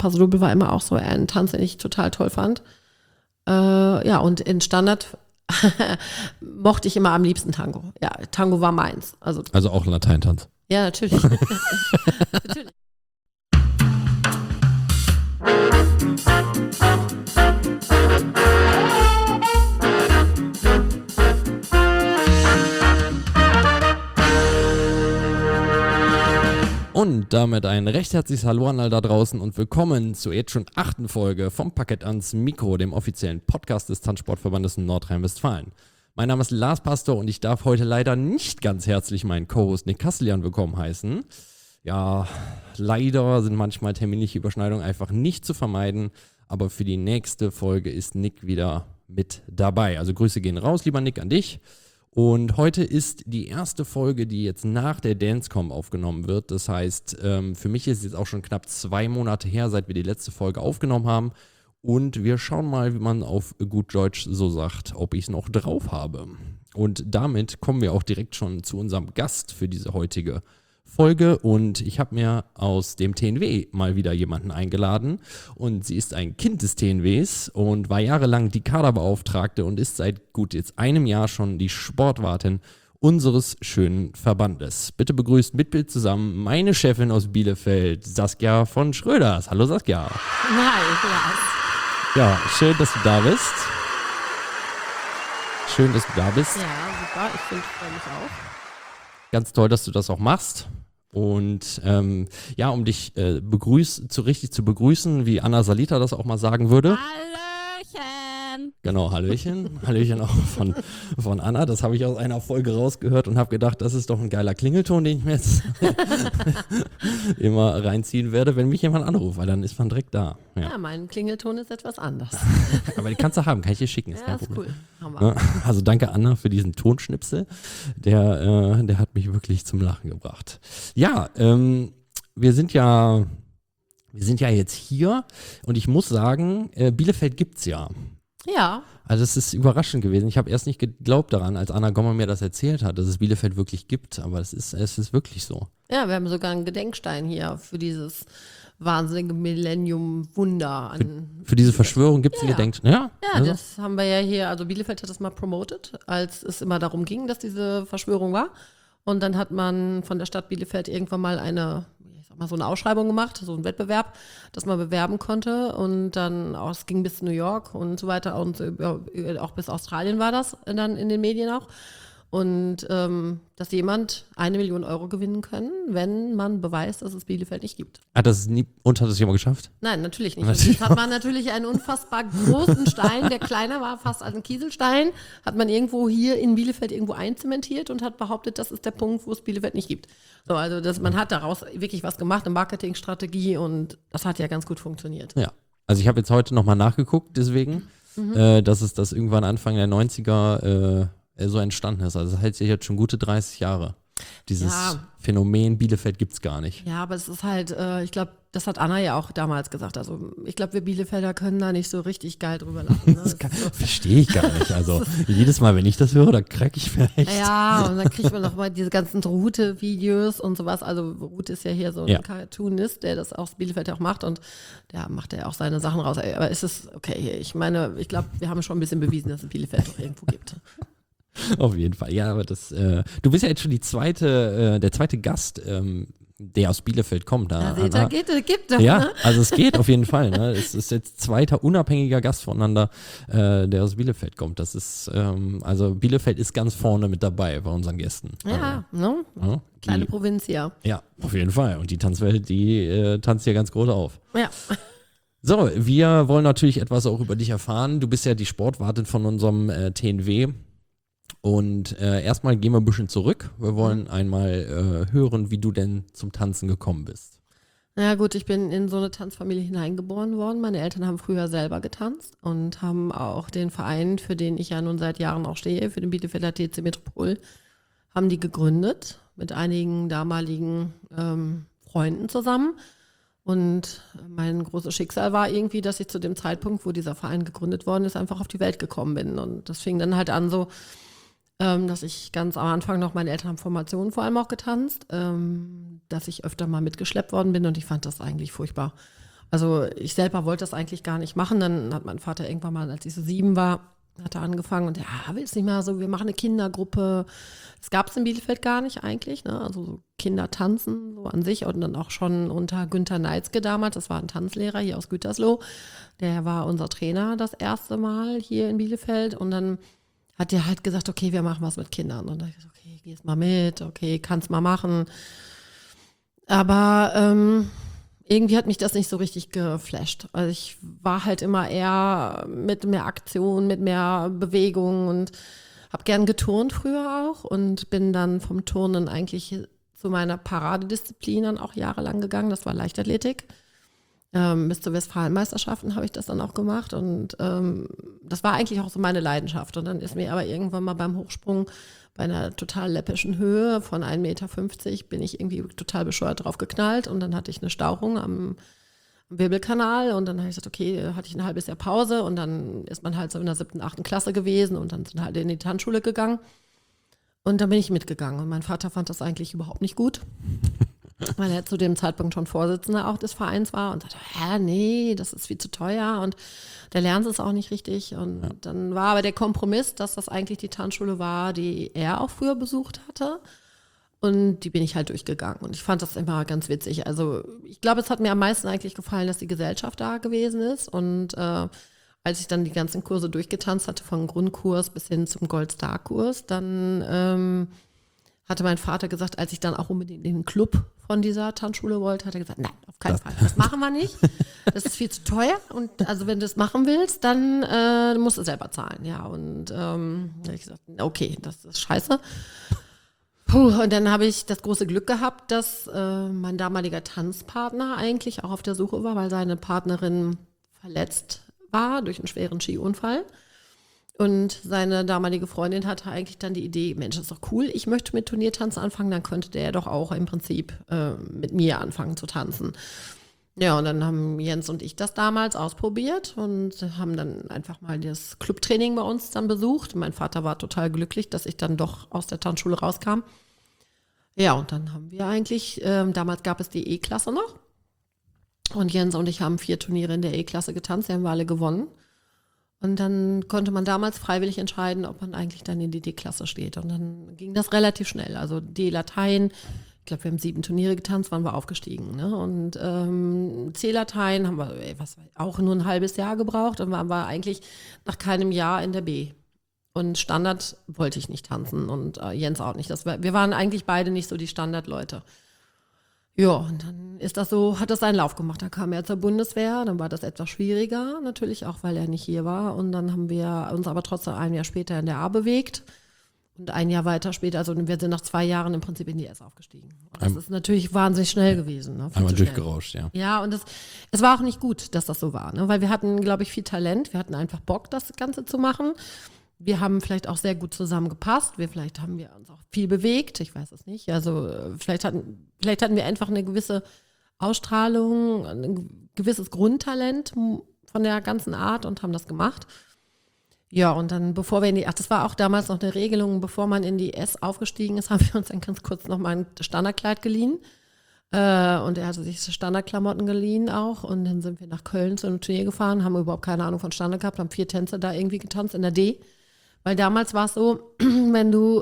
Paso Doble war immer auch so ein Tanz, den ich total toll fand. Ja, und in Standard mochte ich immer am liebsten Tango. Ja, Tango war meins. Also auch Lateintanz. Ja, natürlich. Natürlich. Und damit ein recht herzliches Hallo an all da draußen und willkommen zur jetzt schon 8. Folge vom Parkett ans Mikro, dem offiziellen Podcast des Tanzsportverbandes Nordrhein-Westfalen. Mein Name ist Lars Pastor und ich darf heute leider nicht ganz herzlich meinen Co-Host Nick Kasselian willkommen heißen. Ja, leider sind manchmal terminliche Überschneidungen einfach nicht zu vermeiden, aber für die nächste Folge ist Nick wieder mit dabei. Also Grüße gehen raus, lieber Nick, an dich. Und heute ist die erste Folge, die jetzt nach der Dancecom aufgenommen wird. Das heißt, für mich ist es jetzt auch schon knapp 2 Monate her, seit wir die letzte Folge aufgenommen haben. Und wir schauen mal, wie man auf gut Deutsch so sagt, ob ich es noch drauf habe. Und damit kommen wir auch direkt schon zu unserem Gast für diese heutige Folge. Und ich habe mir aus dem TNW mal wieder jemanden eingeladen. Und sie ist ein Kind des TNWs und war jahrelang die Kaderbeauftragte und ist seit gut jetzt einem Jahr schon die Sportwartin unseres schönen Verbandes. Bitte begrüßt mit Bild zusammen meine Chefin aus Bielefeld, Saskia von Schröders. Hallo Saskia. Hi, Lars. Ja, schön, dass du da bist. Schön, dass du da bist. Ja, super. Ich freue mich auch. Ganz toll, dass du das auch machst. Und ja, um dich richtig zu begrüßen, wie Anna Salita das auch mal sagen würde. Hallöchen! Genau, Hallöchen. Hallöchen auch von Anna. Das habe ich aus einer Folge rausgehört und habe gedacht, das ist doch ein geiler Klingelton, den ich mir jetzt immer reinziehen werde, wenn mich jemand anruft, weil dann ist man direkt da. Ja, mein Klingelton ist etwas anders. Aber die kannst du haben, kann ich dir schicken, ist kein Ja, ist Problem. cool. Haben wir. Also danke Anna für diesen Tonschnipsel, der hat mich wirklich zum Lachen gebracht. Ja, wir sind ja jetzt hier und ich muss sagen, Bielefeld gibt's ja. Ja. Also es ist überraschend gewesen. Ich habe erst nicht geglaubt daran, als Anna Gommer mir das erzählt hat, dass es Bielefeld wirklich gibt, aber es ist wirklich so. Ja, wir haben sogar einen Gedenkstein hier für dieses wahnsinnige Millennium-Wunder. Für diese Verschwörung gibt es einen Gedenkstein. Ja, also? Das haben wir ja hier, also Bielefeld hat das mal promotet, als es immer darum ging, dass diese Verschwörung war. Und dann hat man von der Stadt Bielefeld irgendwann mal so eine Ausschreibung gemacht, so einen Wettbewerb, dass man bewerben konnte. Und dann es ging bis New York und so weiter und auch bis Australien war das dann in den Medien auch. Und dass jemand 1 Million Euro gewinnen kann, wenn man beweist, dass es Bielefeld nicht gibt. Hat das jemand geschafft? Nein, natürlich nicht. Und jetzt hat man natürlich einen unfassbar großen Stein, der kleiner war, fast als ein Kieselstein, hat man irgendwo hier in Bielefeld irgendwo einzementiert und hat behauptet, das ist der Punkt, wo es Bielefeld nicht gibt. So, also man hat daraus wirklich was gemacht, eine Marketingstrategie und das hat ja ganz gut funktioniert. Ja, also ich habe jetzt heute nochmal nachgeguckt, deswegen, dass es das irgendwann Anfang der 90er so entstanden ist. Also das hält sich jetzt schon gute 30 Jahre. Dieses Phänomen Bielefeld gibt es gar nicht. Ja, aber es ist halt, ich glaube, das hat Anna ja auch damals gesagt. Also ich glaube, wir Bielefelder können da nicht so richtig geil drüber lachen. Ne? Das verstehe ich gar nicht. Also jedes Mal, wenn ich das höre, da crack ich vielleicht. Ja, und dann kriegt man noch mal diese ganzen Rute-Videos und sowas. Also Rute ist ja hier so ein Cartoonist, der das aus Bielefeld auch macht und der macht ja auch seine Sachen raus. Aber ist es okay? Ich meine, ich glaube, wir haben schon ein bisschen bewiesen, dass es Bielefeld doch irgendwo gibt. Auf jeden Fall, ja, aber du bist ja jetzt schon der zweite Gast, der aus Bielefeld kommt. Ja, seht ihr, gibt doch, ja, ne? also es geht auf jeden Fall. Ne? Es ist jetzt zweiter unabhängiger Gast voneinander, der aus Bielefeld kommt. Das ist, also Bielefeld ist ganz vorne mit dabei bei unseren Gästen. Ja, ne? Ja, Kleine Provinz, ja. Ja, auf jeden Fall. Und die Tanzwelt, die tanzt hier ganz groß auf. Ja. So, wir wollen natürlich etwas auch über dich erfahren. Du bist ja die Sportwartin von unserem TNW. Und erstmal gehen wir ein bisschen zurück. Wir wollen einmal hören, wie du denn zum Tanzen gekommen bist. Na gut, ich bin in so eine Tanzfamilie hineingeboren worden. Meine Eltern haben früher selber getanzt und haben auch den Verein, für den ich ja nun seit Jahren auch stehe, für den Bielefelder TC Metropol, haben die gegründet mit einigen damaligen Freunden zusammen. Und mein großes Schicksal war irgendwie, dass ich zu dem Zeitpunkt, wo dieser Verein gegründet worden ist, einfach auf die Welt gekommen bin. Und das fing dann halt an so, dass ich ganz am Anfang noch, meine Eltern haben Formationen vor allem auch getanzt, dass ich öfter mal mitgeschleppt worden bin und ich fand das eigentlich furchtbar. Also ich selber wollte das eigentlich gar nicht machen. Dann hat mein Vater irgendwann mal, als ich so 7 war, hat er angefangen und willst nicht mal so, wir machen eine Kindergruppe. Das gab es in Bielefeld gar nicht eigentlich, ne? Also so Kinder tanzen so an sich und dann auch schon unter Günther Neitzke damals, das war ein Tanzlehrer hier aus Gütersloh, der war unser Trainer das erste Mal hier in Bielefeld und dann hat der halt gesagt, okay, wir machen was mit Kindern. Und da habe ich gesagt, okay, gehst mal mit, okay, kannst mal machen. Aber irgendwie hat mich das nicht so richtig geflasht. Also ich war halt immer eher mit mehr Aktion, mit mehr Bewegung und habe gern geturnt früher auch und bin dann vom Turnen eigentlich zu meiner Paradedisziplin dann auch jahrelang gegangen. Das war Leichtathletik. Bis zur Westfalenmeisterschaften habe ich das dann auch gemacht und das war eigentlich auch so meine Leidenschaft. Und dann ist mir aber irgendwann mal beim Hochsprung bei einer total läppischen Höhe von 1,50 Meter bin ich irgendwie total bescheuert drauf geknallt und dann hatte ich eine Stauchung am Wirbelkanal und dann habe ich gesagt, okay, hatte ich ein halbes Jahr Pause und dann ist man halt so in der 7., 8. Klasse gewesen und dann sind halt in die Tanzschule gegangen und dann bin ich mitgegangen und mein Vater fand das eigentlich überhaupt nicht gut, weil er zu dem Zeitpunkt schon Vorsitzender auch des Vereins war und sagte, nee, das ist viel zu teuer und der lernt es auch nicht richtig und dann war aber der Kompromiss, dass das eigentlich die Tanzschule war, die er auch früher besucht hatte. Und die bin ich halt durchgegangen. Und ich fand das immer ganz witzig. Also ich glaube, es hat mir am meisten eigentlich gefallen, dass die Gesellschaft da gewesen ist. Und als ich dann die ganzen Kurse durchgetanzt hatte, von Grundkurs bis hin zum Gold-Star-Kurs, dann hatte mein Vater gesagt, als ich dann auch unbedingt in den Club von dieser Tanzschule wollte, hat er gesagt, nein, auf keinen Fall, das machen wir nicht. Das ist viel zu teuer. Und also wenn du das machen willst, dann musst du selber zahlen. Ja, und da habe ich gesagt, okay, das ist scheiße. Und dann habe ich das große Glück gehabt, dass mein damaliger Tanzpartner eigentlich auch auf der Suche war, weil seine Partnerin verletzt war durch einen schweren Skiunfall. Und seine damalige Freundin hatte eigentlich dann die Idee, Mensch, das ist doch cool, ich möchte mit Turniertanzen anfangen, dann könnte der doch auch im Prinzip mit mir anfangen zu tanzen. Ja, und dann haben Jens und ich das damals ausprobiert und haben dann einfach mal das Clubtraining bei uns dann besucht. Mein Vater war total glücklich, dass ich dann doch aus der Tanzschule rauskam. Ja, und dann haben wir eigentlich, damals gab es die E-Klasse noch. Und Jens und ich haben 4 Turniere in der E-Klasse getanzt, die haben wir alle gewonnen. Und dann konnte man damals freiwillig entscheiden, ob man eigentlich dann in die D-Klasse steht. Und dann ging das relativ schnell. Also D-Latein, ich glaube, wir haben 7 Turniere getanzt, waren wir aufgestiegen. Ne? Und C-Latein haben wir auch nur ein halbes Jahr gebraucht und waren wir eigentlich nach keinem Jahr in der B. Und Standard wollte ich nicht tanzen und Jens auch nicht. Wir waren eigentlich beide nicht so die Standardleute. Ja, und dann ist das so, hat das seinen Lauf gemacht. Da kam er zur Bundeswehr, dann war das etwas schwieriger, natürlich auch, weil er nicht hier war. Und dann haben wir uns aber trotzdem ein Jahr später in der A bewegt. Und ein Jahr weiter später, also wir sind nach 2 Jahren im Prinzip in die S aufgestiegen. Und das ist natürlich wahnsinnig schnell gewesen. Ne? Einmal durchgerauscht, ja. Ja, und es war auch nicht gut, dass das so war, ne? Weil wir hatten, glaube ich, viel Talent. Wir hatten einfach Bock, das Ganze zu machen. Wir haben vielleicht auch sehr gut zusammengepasst. Vielleicht haben wir uns auch viel bewegt. Ich weiß es nicht. Also vielleicht hatten wir einfach eine gewisse Ausstrahlung, ein gewisses Grundtalent von der ganzen Art und haben das gemacht. Ja, und dann, das war auch damals noch eine Regelung, bevor man in die S aufgestiegen ist, haben wir uns dann ganz kurz noch mal ein Standardkleid geliehen. Und er hatte sich Standardklamotten geliehen auch. Und dann sind wir nach Köln zu einem Turnier gefahren, haben überhaupt keine Ahnung von Standard gehabt, haben 4 Tänze da irgendwie getanzt in der D. Weil damals war es so, wenn du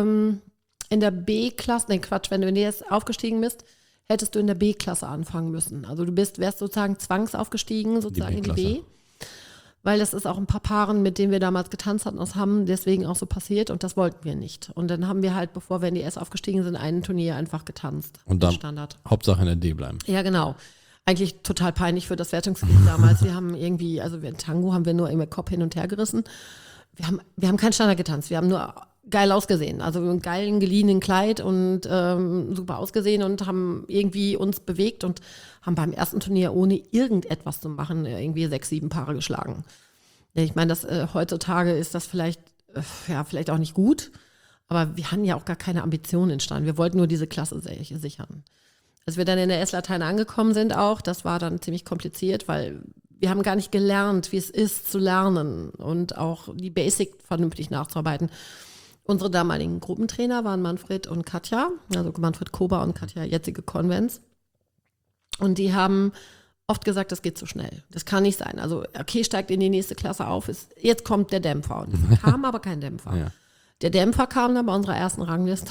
in der B-Klasse, wenn du in die S aufgestiegen bist, hättest du in der B-Klasse anfangen müssen. Also wärst sozusagen zwangsaufgestiegen, sozusagen in die B. Weil das ist auch ein paar Paaren, mit denen wir damals getanzt hatten, das haben deswegen auch so passiert und das wollten wir nicht. Und dann haben wir halt, bevor wir in die S aufgestiegen sind, ein Turnier einfach getanzt. Und dann Standard. Hauptsache in der D bleiben. Ja, genau. Eigentlich total peinlich für das Wertungsteam damals. Wir haben irgendwie, also in Tango haben wir nur immer Kopf hin und her gerissen. Wir haben keinen Standard getanzt, wir haben nur geil ausgesehen, also einen geilen geliehenen Kleid und super ausgesehen und haben irgendwie uns bewegt und haben beim ersten Turnier ohne irgendetwas zu machen irgendwie 6, 7 Paare geschlagen. Ja, ich meine, heutzutage ist das vielleicht auch nicht gut, aber wir hatten ja auch gar keine Ambitionen entstanden. Wir wollten nur diese Klasse sichern. Als wir dann in der S-Latein angekommen sind auch, das war dann ziemlich kompliziert, weil wir haben gar nicht gelernt, wie es ist zu lernen und auch die Basic vernünftig nachzuarbeiten. Unsere damaligen Gruppentrainer waren Manfred und Katja, also Manfred Kober und Katja, jetzige Konvents. Und die haben oft gesagt, das geht zu schnell. Das kann nicht sein. Also, okay, steigt in die nächste Klasse auf, jetzt kommt der Dämpfer. Und es kam aber kein Dämpfer. Ja. Der Dämpfer kam dann bei unserer ersten Rangliste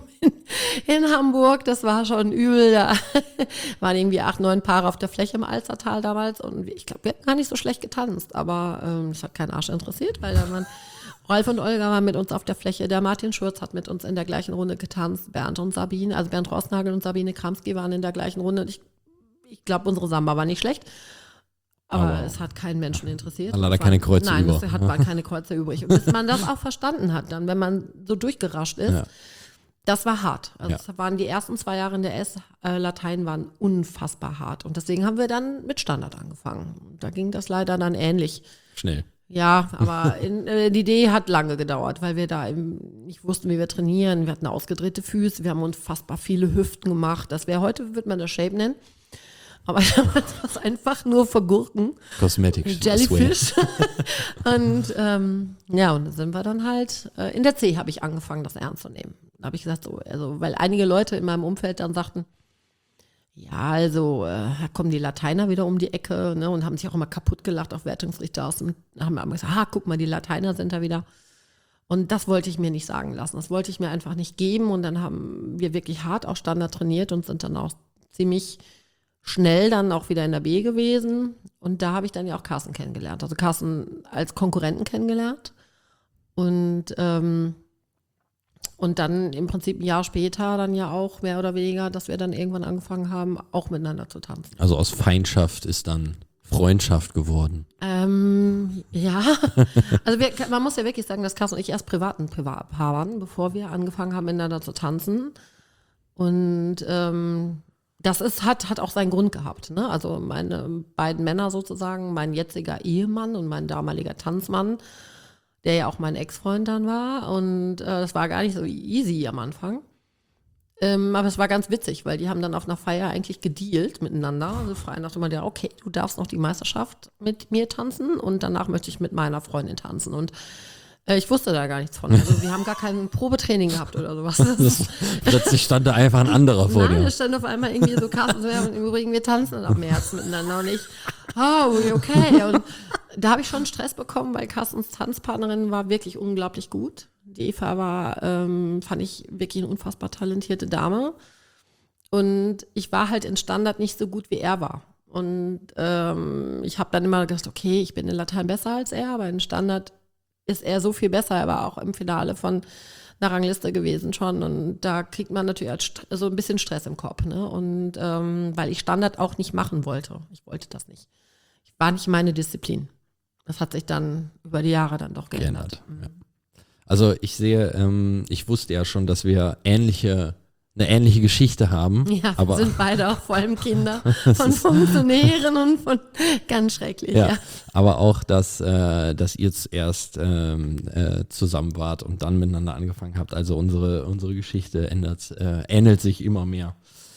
in Hamburg. Das war schon übel. Da waren irgendwie 8, 9 Paare auf der Fläche im Alstertal damals. Und ich glaube, wir hatten gar nicht so schlecht getanzt. Aber das hat keinen Arsch interessiert, weil da waren Ralf und Olga waren mit uns auf der Fläche. Der Martin Schurz hat mit uns in der gleichen Runde getanzt. Bernd und Sabine, also Bernd Rossnagel und Sabine Kramski waren in der gleichen Runde. Ich glaube, unsere Samba war nicht schlecht. Aber es hat keinen Menschen interessiert. Leider keine Kreuze nein, über. Nein, es hat keine Kreuze übrig. Und bis man das auch verstanden hat, dann, wenn man so durchgerascht ist, das war hart. Also es waren die ersten 2 Jahre in der S, Latein waren unfassbar hart. Und deswegen haben wir dann mit Standard angefangen. Da ging das leider dann ähnlich. Schnell. Ja, aber die Idee hat lange gedauert, weil wir da eben nicht wussten, wie wir trainieren. Wir hatten ausgedrehte Füße, wir haben unfassbar viele Hüften gemacht. Das wäre heute, würde man das Shape nennen. Aber damals war es einfach nur für Gurken. Cosmetic. Jellyfish. Und und dann sind wir dann halt, in der C habe ich angefangen, das ernst zu nehmen. Da habe ich gesagt, so, also, weil einige Leute in meinem Umfeld dann sagten, ja, also, da kommen die Lateiner wieder um die Ecke, ne, und haben sich auch immer kaputt gelacht auf Wertungsrichter aus dem, haben immer gesagt, guck mal, die Lateiner sind da wieder. Und das wollte ich mir nicht sagen lassen. Das wollte ich mir einfach nicht geben. Und dann haben wir wirklich hart auch Standard trainiert und sind dann auch ziemlich schnell dann auch wieder in der B gewesen. Und da habe ich dann ja auch Carsten kennengelernt. Also Carsten als Konkurrenten kennengelernt. Und dann im Prinzip ein Jahr später dann ja auch mehr oder weniger, dass wir dann irgendwann angefangen haben, auch miteinander zu tanzen. Also aus Feindschaft ist dann Freundschaft geworden. Ja, also man muss ja wirklich sagen, dass Carsten und ich erst privat waren, bevor wir angefangen haben, miteinander zu tanzen. Und das hat auch seinen Grund gehabt. Ne? Also meine beiden Männer sozusagen, mein jetziger Ehemann und mein damaliger Tanzmann, der ja auch mein Ex-Freund dann war. Und das war gar nicht so easy am Anfang. Aber es war ganz witzig, weil die haben dann auf einer Feier eigentlich gedealt miteinander. Also frei nach dem Motto, okay, du darfst noch die Meisterschaft mit mir tanzen und danach möchte ich mit meiner Freundin tanzen. Und ich wusste da gar nichts von. Also wir haben gar kein Probetraining gehabt oder sowas. Plötzlich stand da einfach ein anderer vor dir. Nein, da stand auf einmal irgendwie so Carsten, so, ja, und im Übrigen, wir tanzen ab März miteinander. Und ich, okay. Und da habe ich schon Stress bekommen, weil Carstens Tanzpartnerin war wirklich unglaublich gut. Die Eva war, fand ich, wirklich eine unfassbar talentierte Dame. Und ich war halt in Standard nicht so gut, wie er war. Und ich habe dann immer gedacht, okay, ich bin in Latein besser als er, aber in Standard ist er so viel besser. Er war auch im Finale von einer Rangliste gewesen schon. Und da kriegt man natürlich so ein bisschen Stress im Kopf. Ne? Und weil ich Standard auch nicht machen wollte. Ich wollte das nicht. War nicht meine Disziplin. Das hat sich dann über die Jahre dann doch geändert. Ja. Also ich sehe, ich wusste ja schon, dass wir eine ähnliche Geschichte haben. Ja, aber wir sind beide auch vor allem Kinder von Funktionären und von ganz schrecklich. Ja. Aber auch, dass ihr zuerst zusammen wart und dann miteinander angefangen habt. Also unsere Geschichte ähnelt sich immer mehr.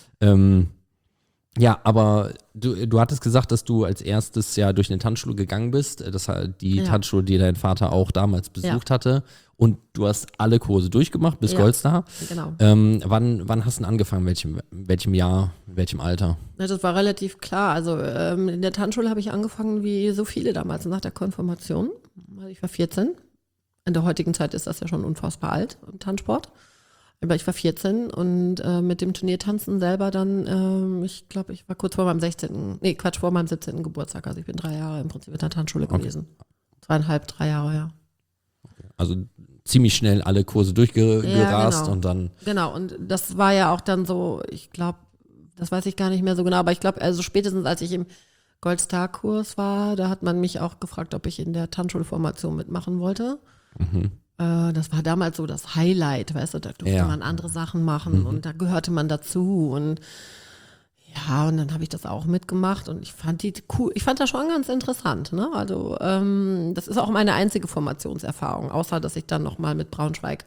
Ja, aber du hattest gesagt, dass du als erstes ja durch eine Tanzschule gegangen bist. Das die Tanzschule, die dein Vater auch damals besucht hatte. Und du hast alle Kurse durchgemacht bis Goldstar. Genau. Wann hast du denn angefangen? In welchem Jahr, in welchem Alter? Ja, das war relativ klar. Also in der Tanzschule habe ich angefangen wie so viele damals nach der Konfirmation. Also ich war 14. In der heutigen Zeit ist das ja schon unfassbar alt im Tanzsport. Aber ich war 14 und mit dem Turniertanzen selber dann, ich glaube, ich war kurz vor meinem 17. Geburtstag. Also ich bin 3 Jahre im Prinzip in der Tanzschule gewesen. 2,5, 3 Jahre, ja. Also ziemlich schnell alle Kurse durchgerast genau. Und dann. Genau, und das war ja auch dann so, ich glaube, das weiß ich gar nicht mehr so genau, aber ich glaube, also spätestens als ich im Goldstar-Kurs war, da hat man mich auch gefragt, ob ich in der Tanzschulformation mitmachen wollte. Mhm. Das war damals so das Highlight, weißt du, da durfte man andere Sachen machen und da gehörte man dazu und ja, und dann habe ich das auch mitgemacht und ich fand die cool, ich fand das schon ganz interessant, ne? Also das ist auch meine einzige Formationserfahrung, außer dass ich dann nochmal mit Braunschweig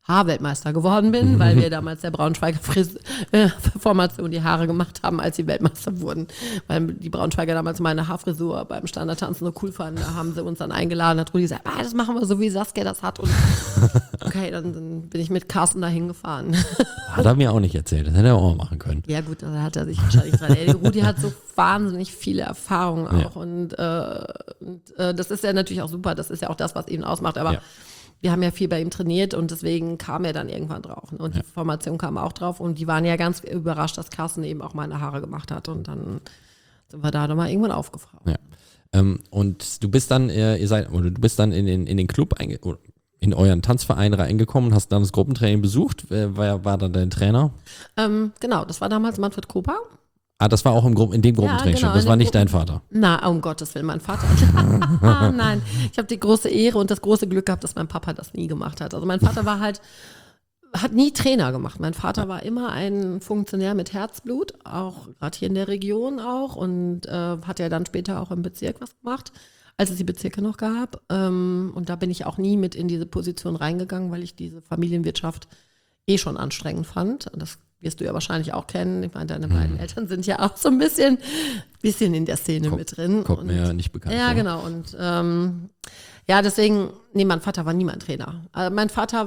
Haarweltmeister geworden bin, weil wir damals der Braunschweiger Formation die Haare gemacht haben, als sie Weltmeister wurden. Weil die Braunschweiger damals meine Haarfrisur beim Standardtanzen so cool fanden. Da haben sie uns dann eingeladen, hat Rudi gesagt, das machen wir so, wie Saskia das hat. Und okay, dann bin ich mit Carsten dahin gefahren. Hat er mir auch nicht erzählt, das hätte er auch mal machen können. Ja gut, da hat er sich wahrscheinlich dran. Rudi hat so wahnsinnig viele Erfahrungen auch. Ja. Und das ist ja natürlich auch super, das ist ja auch das, was ihn ausmacht. Aber wir haben ja viel bei ihm trainiert und deswegen kam er dann irgendwann drauf. Und die Formation kam auch drauf und die waren ja ganz überrascht, dass Carsten eben auch meine Haare gemacht hat. Und dann sind wir da nochmal irgendwann aufgefragt. Ja. Und du bist dann, du bist dann in den Club in euren Tanzverein reingekommen und hast dann das Gruppentraining besucht. Wer war dann dein Trainer? Genau, das war damals Manfred Kober. Das war auch in dem Gruppentraining schon. Das war nicht dein Vater. Na, um Gottes Willen, mein Vater. Nein, ich habe die große Ehre und das große Glück gehabt, dass mein Papa das nie gemacht hat. Also mein Vater hat nie Trainer gemacht. Mein Vater war immer ein Funktionär mit Herzblut, auch gerade hier in der Region auch und hat ja dann später auch im Bezirk was gemacht, als es die Bezirke noch gab. Und da bin ich auch nie mit in diese Position reingegangen, weil ich diese Familienwirtschaft schon anstrengend fand. Das wirst du ja wahrscheinlich auch kennen. Ich meine, deine beiden Eltern sind ja auch so ein bisschen in der Szene mit drin. Kommt mir ja nicht bekannt vor. Ja, genau. Und deswegen, mein Vater war nie mein Trainer. Mein Vater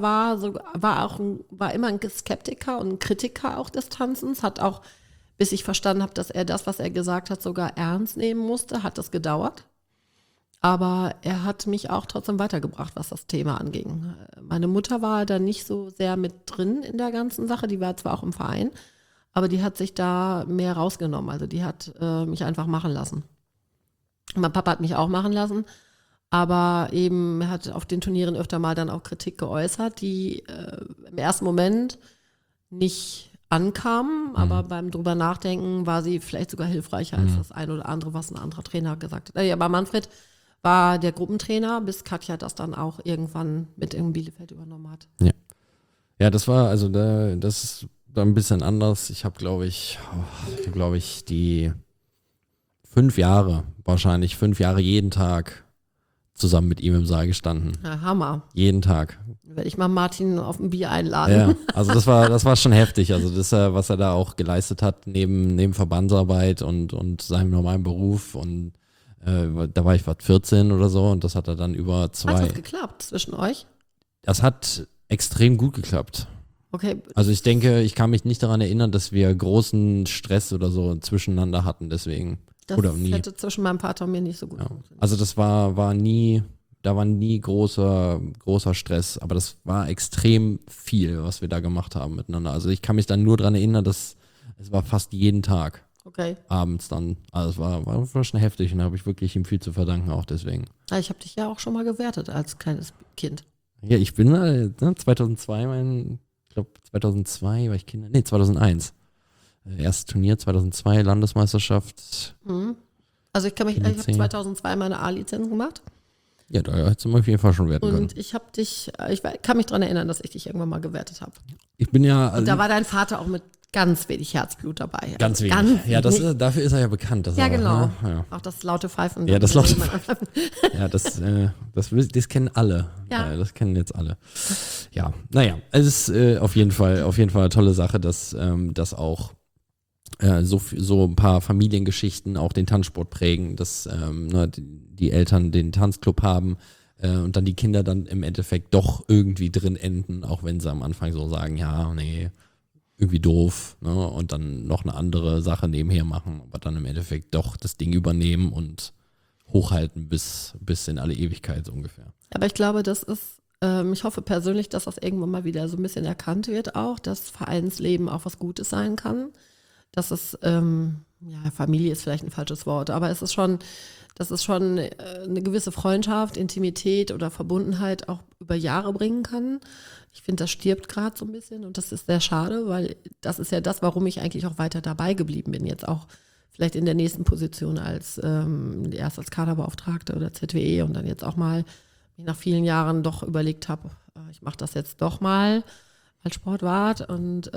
war immer ein Skeptiker und ein Kritiker auch des Tanzens, hat auch, bis ich verstanden habe, dass er das, was er gesagt hat, sogar ernst nehmen musste, hat das gedauert. Aber er hat mich auch trotzdem weitergebracht, was das Thema anging. Meine Mutter war da nicht so sehr mit drin in der ganzen Sache. Die war zwar auch im Verein, aber die hat sich da mehr rausgenommen. Also die hat mich einfach machen lassen. Mein Papa hat mich auch machen lassen, aber eben er hat auf den Turnieren öfter mal dann auch Kritik geäußert, die im ersten Moment nicht ankamen, aber beim drüber nachdenken war sie vielleicht sogar hilfreicher als das ein oder andere, was ein anderer Trainer gesagt hat. Aber Manfred war der Gruppentrainer, bis Katja das dann auch irgendwann mit in Bielefeld übernommen hat. Ja, das war, also das ist ein bisschen anders. Ich habe, glaube ich, die 5 Jahre jeden Tag zusammen mit ihm im Saal gestanden. Ja, Hammer. Jeden Tag. Werde ich mal Martin auf ein Bier einladen. Ja, also das war schon heftig. Also das, was er da auch geleistet hat, neben Verbandsarbeit und seinem normalen Beruf und da war ich 14 oder so und das hat er dann über 2. Hat das geklappt zwischen euch? Das hat extrem gut geklappt. Okay. Also ich denke, ich kann mich nicht daran erinnern, dass wir großen Stress oder so zwischeneinander hatten, deswegen. Das oder nie. hätte zwischen meinem Vater und mir nicht so gut funktioniert. Also das war nie großer Stress, aber das war extrem viel, was wir da gemacht haben miteinander. Also ich kann mich dann nur daran erinnern, dass es war fast jeden Tag. Okay. Abends dann. Also es war schon heftig und da habe ich wirklich ihm viel zu verdanken, auch deswegen. Ja, ich habe dich ja auch schon mal gewertet als kleines Kind. Ja, ich bin 2002 2002 war ich Kinder. Nee, 2001. Erstes Turnier, 2002 Landesmeisterschaft. Also ich habe 2002 meine A-Lizenz gemacht. Ja, da hättest du mal auf jeden Fall schon werten können. Und ich kann mich daran erinnern, dass ich dich irgendwann mal gewertet habe. Ich bin ja. Und da war dein Vater auch mit ganz wenig Herzblut dabei. Ganz wenig. Ja, dafür ist er ja bekannt. Ja, genau. Ja. Auch das laute Pfeifen. Ja, das laute Pfeifen. Ja, das kennen alle. Ja. Das kennen jetzt alle. Ja, naja, es ist auf jeden Fall eine tolle Sache, dass auch so ein paar Familiengeschichten auch den Tanzsport prägen, dass die Eltern den Tanzclub haben und dann die Kinder dann im Endeffekt doch irgendwie drin enden, auch wenn sie am Anfang so sagen, ja, nee, irgendwie doof, ne? Und dann noch eine andere Sache nebenher machen, aber dann im Endeffekt doch das Ding übernehmen und hochhalten bis in alle Ewigkeit so ungefähr. Aber ich glaube, das ist, ich hoffe persönlich, dass das irgendwann mal wieder so ein bisschen erkannt wird auch, dass Vereinsleben auch was Gutes sein kann. Dass es, Familie ist vielleicht ein falsches Wort, aber es ist schon, dass es schon eine gewisse Freundschaft, Intimität oder Verbundenheit auch über Jahre bringen kann. Ich finde, das stirbt gerade so ein bisschen und das ist sehr schade, weil das ist ja das, warum ich eigentlich auch weiter dabei geblieben bin. Jetzt auch vielleicht in der nächsten Position erst als Kaderbeauftragte oder ZWE und dann jetzt auch mal mich nach vielen Jahren doch überlegt habe, ich mache das jetzt doch mal als Sportwart und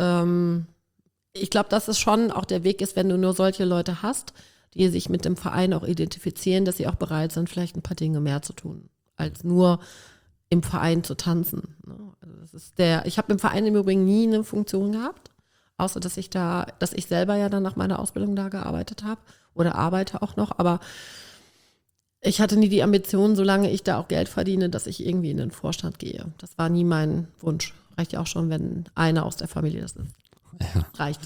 ich glaube, dass es schon auch der Weg ist, wenn du nur solche Leute hast, die sich mit dem Verein auch identifizieren, dass sie auch bereit sind, vielleicht ein paar Dinge mehr zu tun, als nur im Verein zu tanzen. Ne? Also ich habe im Verein im Übrigen nie eine Funktion gehabt, außer dass ich selber ja dann nach meiner Ausbildung da gearbeitet habe oder arbeite auch noch, aber ich hatte nie die Ambition, solange ich da auch Geld verdiene, dass ich irgendwie in den Vorstand gehe. Das war nie mein Wunsch. Reicht ja auch schon, wenn einer aus der Familie das ist. Ja. Reicht.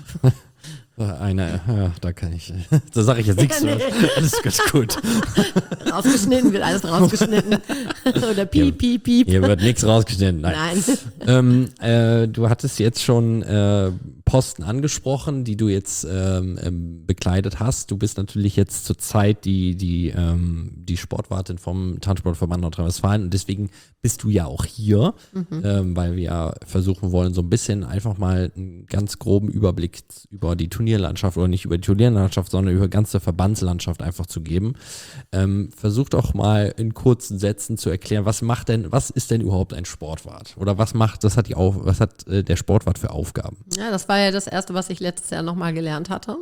Da kann ich, da sage ich jetzt nichts. Ja, nee. Alles ganz gut. Rausgeschnitten, wird alles rausgeschnitten. Oder piep, piep, piep. Hier wird nichts rausgeschnitten. Nein. Du hattest jetzt schon Posten angesprochen, die du jetzt bekleidet hast. Du bist natürlich jetzt zurzeit die Sportwartin vom Tanzsportverband Nordrhein-Westfalen und deswegen bist du ja auch hier, weil wir ja versuchen wollen, so ein bisschen einfach mal einen ganz groben Überblick über die Turnierlandschaft oder nicht über die Turnierlandschaft, sondern über die ganze Verbandslandschaft einfach zu geben. Versuch doch mal in kurzen Sätzen zu erklären, was ist denn überhaupt ein Sportwart? Oder was hat der Sportwart für Aufgaben? Ja, das war ja das Erste, was ich letztes Jahr nochmal gelernt hatte,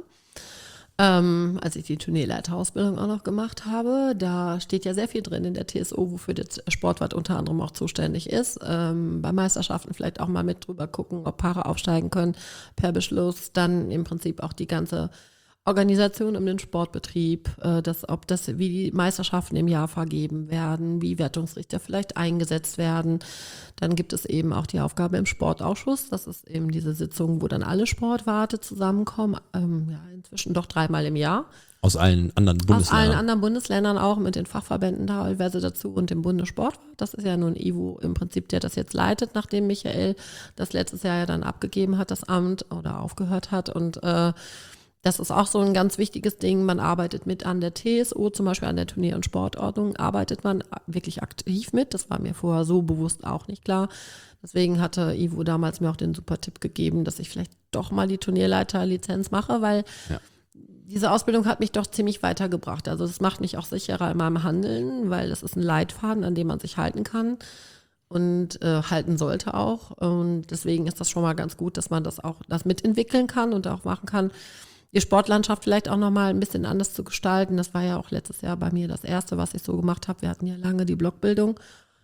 als ich die Turnierleiterausbildung auch noch gemacht habe. Da steht ja sehr viel drin in der TSO, wofür der Sportwart unter anderem auch zuständig ist. Bei Meisterschaften vielleicht auch mal mit drüber gucken, ob Paare aufsteigen können per Beschluss. Dann im Prinzip auch die ganze Organisation um den Sportbetrieb, wie die Meisterschaften im Jahr vergeben werden, wie Wertungsrichter vielleicht eingesetzt werden. Dann gibt es eben auch die Aufgabe im Sportausschuss. Das ist eben diese Sitzung, wo dann alle Sportwarte zusammenkommen. Inzwischen doch 3-mal im Jahr. Aus allen anderen Bundesländern? Aus allen anderen Bundesländern auch, mit den Fachverbänden teilweise dazu und dem Bundessportwart. Das ist ja nun Ivo im Prinzip, der das jetzt leitet, nachdem Michael das letztes Jahr ja dann abgegeben hat, das Amt oder aufgehört hat. Und das ist auch so ein ganz wichtiges Ding. Man arbeitet mit an der TSO, zum Beispiel an der Turnier- und Sportordnung, arbeitet man wirklich aktiv mit. Das war mir vorher so bewusst auch nicht klar. Deswegen hatte Ivo damals mir auch den super Tipp gegeben, dass ich vielleicht doch mal die Turnierleiterlizenz mache, weil diese Ausbildung hat mich doch ziemlich weitergebracht. Also das macht mich auch sicherer in meinem Handeln, weil das ist ein Leitfaden, an dem man sich halten kann und halten sollte auch. Und deswegen ist das schon mal ganz gut, dass man das mitentwickeln kann und auch machen kann, die Sportlandschaft vielleicht auch nochmal ein bisschen anders zu gestalten. Das war ja auch letztes Jahr bei mir das Erste, was ich so gemacht habe. Wir hatten ja lange die Blockbildung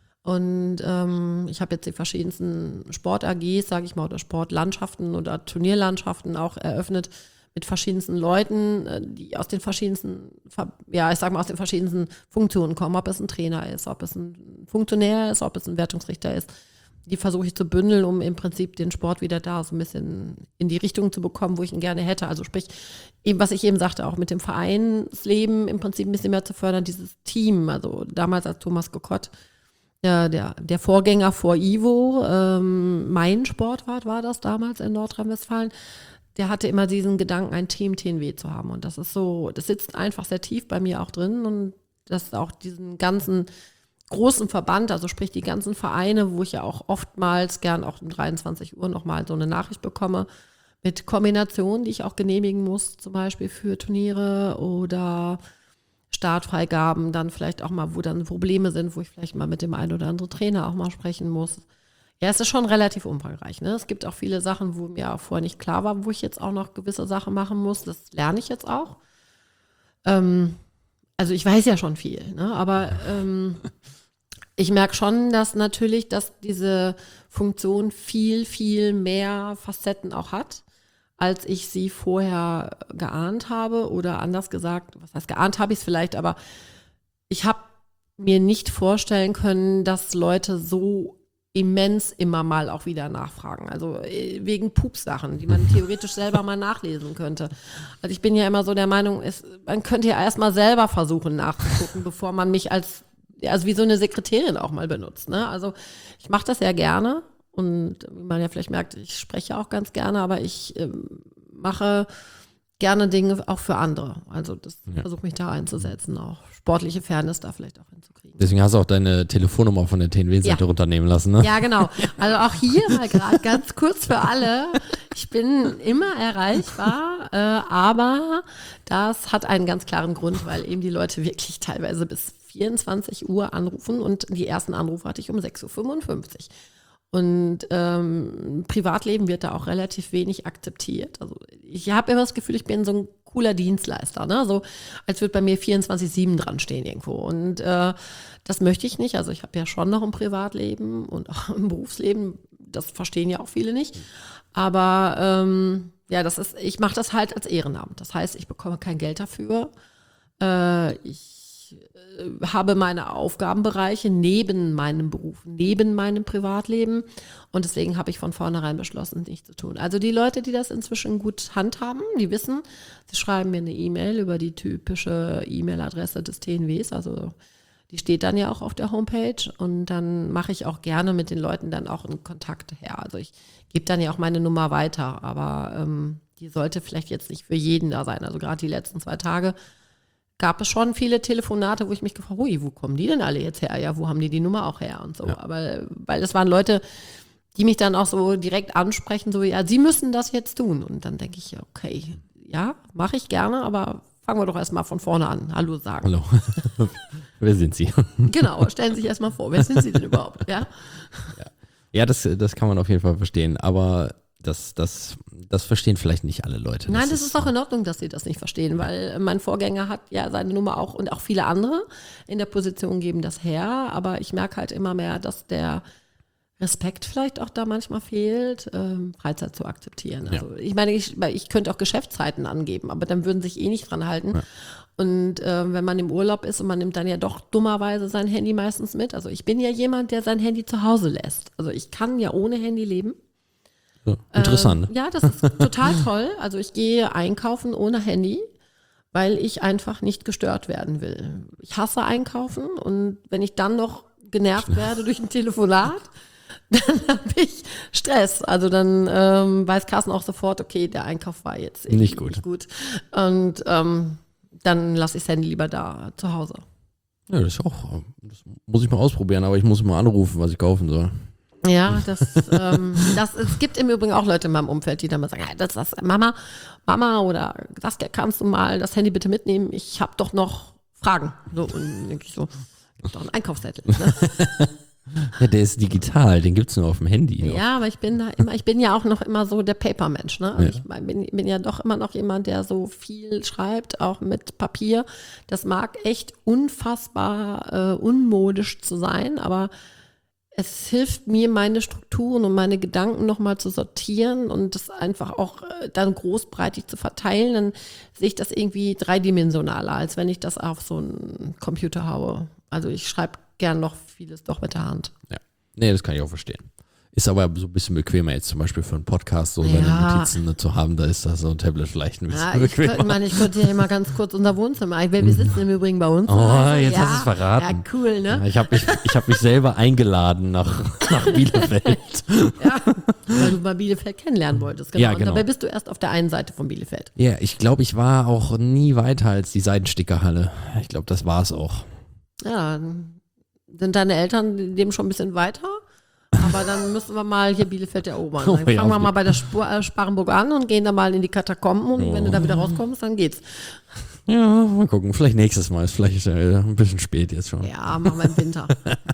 und ich habe jetzt die verschiedensten Sport-AGs, sage ich mal, oder Sportlandschaften oder Turnierlandschaften auch eröffnet mit verschiedensten Leuten, die aus den verschiedensten, aus den verschiedensten Funktionen kommen, ob es ein Trainer ist, ob es ein Funktionär ist, ob es ein Wertungsrichter ist. Die versuche ich zu bündeln, um im Prinzip den Sport wieder da so ein bisschen in die Richtung zu bekommen, wo ich ihn gerne hätte. Also sprich, eben was ich eben sagte, auch mit dem Vereinsleben im Prinzip ein bisschen mehr zu fördern, dieses Team. Also damals als Thomas Kokott, der Vorgänger vor Ivo, mein Sportwart war das damals in Nordrhein-Westfalen, der hatte immer diesen Gedanken, ein Team-TNW zu haben. Und das ist so, das sitzt einfach sehr tief bei mir auch drin und das auch diesen ganzen großen Verband, also sprich die ganzen Vereine, wo ich ja auch oftmals gern auch um 23 Uhr nochmal so eine Nachricht bekomme, mit Kombinationen, die ich auch genehmigen muss, zum Beispiel für Turniere oder Startfreigaben, dann vielleicht auch mal, wo dann Probleme sind, wo ich vielleicht mal mit dem einen oder anderen Trainer auch mal sprechen muss. Ja, es ist schon relativ umfangreich. Ne? Es gibt auch viele Sachen, wo mir auch vorher nicht klar war, wo ich jetzt auch noch gewisse Sachen machen muss. Das lerne ich jetzt auch. Also ich weiß ja schon viel, ne? Aber ich merke schon, dass diese Funktion viel, viel mehr Facetten auch hat, als ich sie vorher geahnt habe. Oder anders gesagt, was heißt geahnt habe ich es vielleicht, aber ich habe mir nicht vorstellen können, dass Leute so immens immer mal auch wieder nachfragen. Also wegen Pupssachen, die man theoretisch selber mal nachlesen könnte. Also ich bin ja immer so der Meinung, man könnte ja erst mal selber versuchen nachzugucken, bevor man mich als wie so eine Sekretärin auch mal benutzt. Ne? Also ich mache das ja gerne und wie man ja vielleicht merkt, ich spreche auch ganz gerne, aber ich mache gerne Dinge auch für andere. Also das versuche mich da einzusetzen, auch sportliche Fairness da vielleicht auch hinzukriegen. Deswegen hast du auch deine Telefonnummer von der TNW-Seite runternehmen lassen, ne? Ja, genau. Also auch hier mal gerade ganz kurz für alle. Ich bin immer erreichbar, aber das hat einen ganz klaren Grund, weil eben die Leute wirklich teilweise bis 24 Uhr anrufen und die ersten Anrufe hatte ich um 6.55 Uhr. Und Privatleben wird da auch relativ wenig akzeptiert. Also ich habe immer das Gefühl, ich bin so ein cooler Dienstleister, ne? So als würde bei mir 24/7 dran stehen irgendwo. Und das möchte ich nicht. Also ich habe ja schon noch ein Privatleben und auch ein Berufsleben. Das verstehen ja auch viele nicht. Aber ich mache das halt als Ehrenamt. Das heißt, ich bekomme kein Geld dafür. Ich habe meine Aufgabenbereiche neben meinem Beruf, neben meinem Privatleben. Und deswegen habe ich von vornherein beschlossen, nichts zu tun. Also die Leute, die das inzwischen gut handhaben, die wissen, sie schreiben mir eine E-Mail über die typische E-Mail-Adresse des TNWs. Also die steht dann ja auch auf der Homepage. Und dann mache ich auch gerne mit den Leuten dann auch einen Kontakt her. Also ich gebe dann ja auch meine Nummer weiter. Aber die sollte vielleicht jetzt nicht für jeden da sein. Also gerade die letzten 2 Tage gab es schon viele Telefonate, wo ich mich gefragt habe, wo kommen die denn alle jetzt her? Ja, wo haben die Nummer auch her und so. Ja. Aber weil es waren Leute, die mich dann auch so direkt ansprechen, so, ja, sie müssen das jetzt tun. Und dann denke ich, okay, ja, mache ich gerne, aber fangen wir doch erstmal von vorne an. Hallo sagen. Hallo. Wer sind Sie? Genau, stellen Sie sich erstmal vor, wer sind Sie denn überhaupt? Ja, das kann man auf jeden Fall verstehen, aber das verstehen vielleicht nicht alle Leute. Nein, das ist auch in Ordnung, dass sie das nicht verstehen, weil mein Vorgänger hat ja seine Nummer auch und auch viele andere in der Position geben das her, aber ich merke halt immer mehr, dass der Respekt vielleicht auch da manchmal fehlt, Freizeit zu akzeptieren. Also ich meine, ich könnte auch Geschäftszeiten angeben, aber dann würden sich nicht dran halten. Ja. Und wenn man im Urlaub ist und man nimmt dann ja doch dummerweise sein Handy meistens mit. Also ich bin ja jemand, der sein Handy zu Hause lässt. Also ich kann ja ohne Handy leben. Ja, interessant. Ja, das ist total toll. Also ich gehe einkaufen ohne Handy, weil ich einfach nicht gestört werden will. Ich hasse Einkaufen und wenn ich dann noch genervt werde durch ein Telefonat, dann habe ich Stress. Also dann weiß Carsten auch sofort, okay, der Einkauf war jetzt nicht gut. Und dann lasse ich das Handy lieber da zu Hause. Ja, das muss ich mal ausprobieren, aber ich muss mal anrufen, was ich kaufen soll. Ja, es gibt im Übrigen auch Leute in meinem Umfeld, die dann mal sagen, Mama oder Saskia, kannst du mal das Handy bitte mitnehmen? Ich habe doch noch Fragen. So, und dann denke ich so, gibt doch einen Einkaufszettel. Ne? Ja, der ist digital, den gibt es nur auf dem Handy. Noch. Ja, aber ich bin ja auch noch immer so der Papermensch. Ne? Also ich bin ja doch immer noch jemand, der so viel schreibt, auch mit Papier. Das mag echt unfassbar unmodisch zu sein, aber es hilft mir, meine Strukturen und meine Gedanken nochmal zu sortieren und das einfach auch dann großbreitig zu verteilen. Dann sehe ich das irgendwie dreidimensionaler, als wenn ich das auf so einen Computer haue. Also ich schreibe gern noch vieles doch mit der Hand. Ja, nee, das kann ich auch verstehen. Ist aber so ein bisschen bequemer jetzt zum Beispiel für einen Podcast, so seine Notizen zu haben, da ist das so ein Tablet vielleicht ein bisschen bequemer. Ich könnte ja mal ganz kurz unser Wohnzimmer. Wir sitzen im Übrigen bei uns. Jetzt hast du es verraten. Ja, cool, ne? Ja, ich hab mich selber eingeladen nach Bielefeld. Ja, weil du mal Bielefeld kennenlernen wolltest. Genau. Ja, genau. Und dabei bist du erst auf der einen Seite von Bielefeld. Ja, ich glaube, ich war auch nie weiter als die Seidenstickerhalle. Ich glaube, das war es auch. Ja, sind deine Eltern dem schon ein bisschen weiter? Aber dann müssen wir mal hier Bielefeld erobern. Dann fangen wir mal bei der Sparrenburg an und gehen dann mal in die Katakomben und wenn du da wieder rauskommst, dann geht's. Ja, mal gucken. Vielleicht nächstes Mal. Ist vielleicht ein bisschen spät jetzt schon. Ja, machen wir im Winter.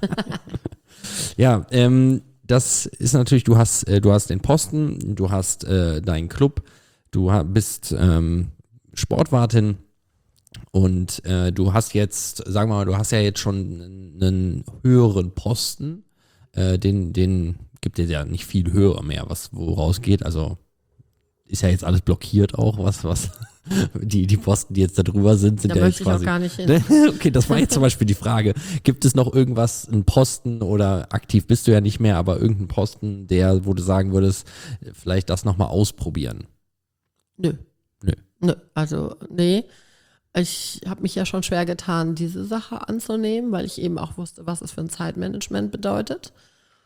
Ja, das ist natürlich, du hast den Posten, du hast deinen Club, du bist Sportwartin und du hast jetzt, sagen wir mal, du hast ja jetzt schon einen höheren Posten. Den gibt es ja nicht viel höher mehr, wo rausgeht. Also ist ja jetzt alles blockiert auch, was die Posten, die jetzt da drüber sind da ja möchte jetzt quasi. Ich auch gar nicht hin. Okay, das war jetzt zum Beispiel die Frage. Gibt es noch irgendwas, einen Posten oder aktiv bist du ja nicht mehr, aber irgendeinen Posten, wo du sagen würdest, vielleicht das nochmal ausprobieren? Nö. Also, nee. Ich habe mich ja schon schwer getan, diese Sache anzunehmen, weil ich eben auch wusste, was es für ein Zeitmanagement bedeutet.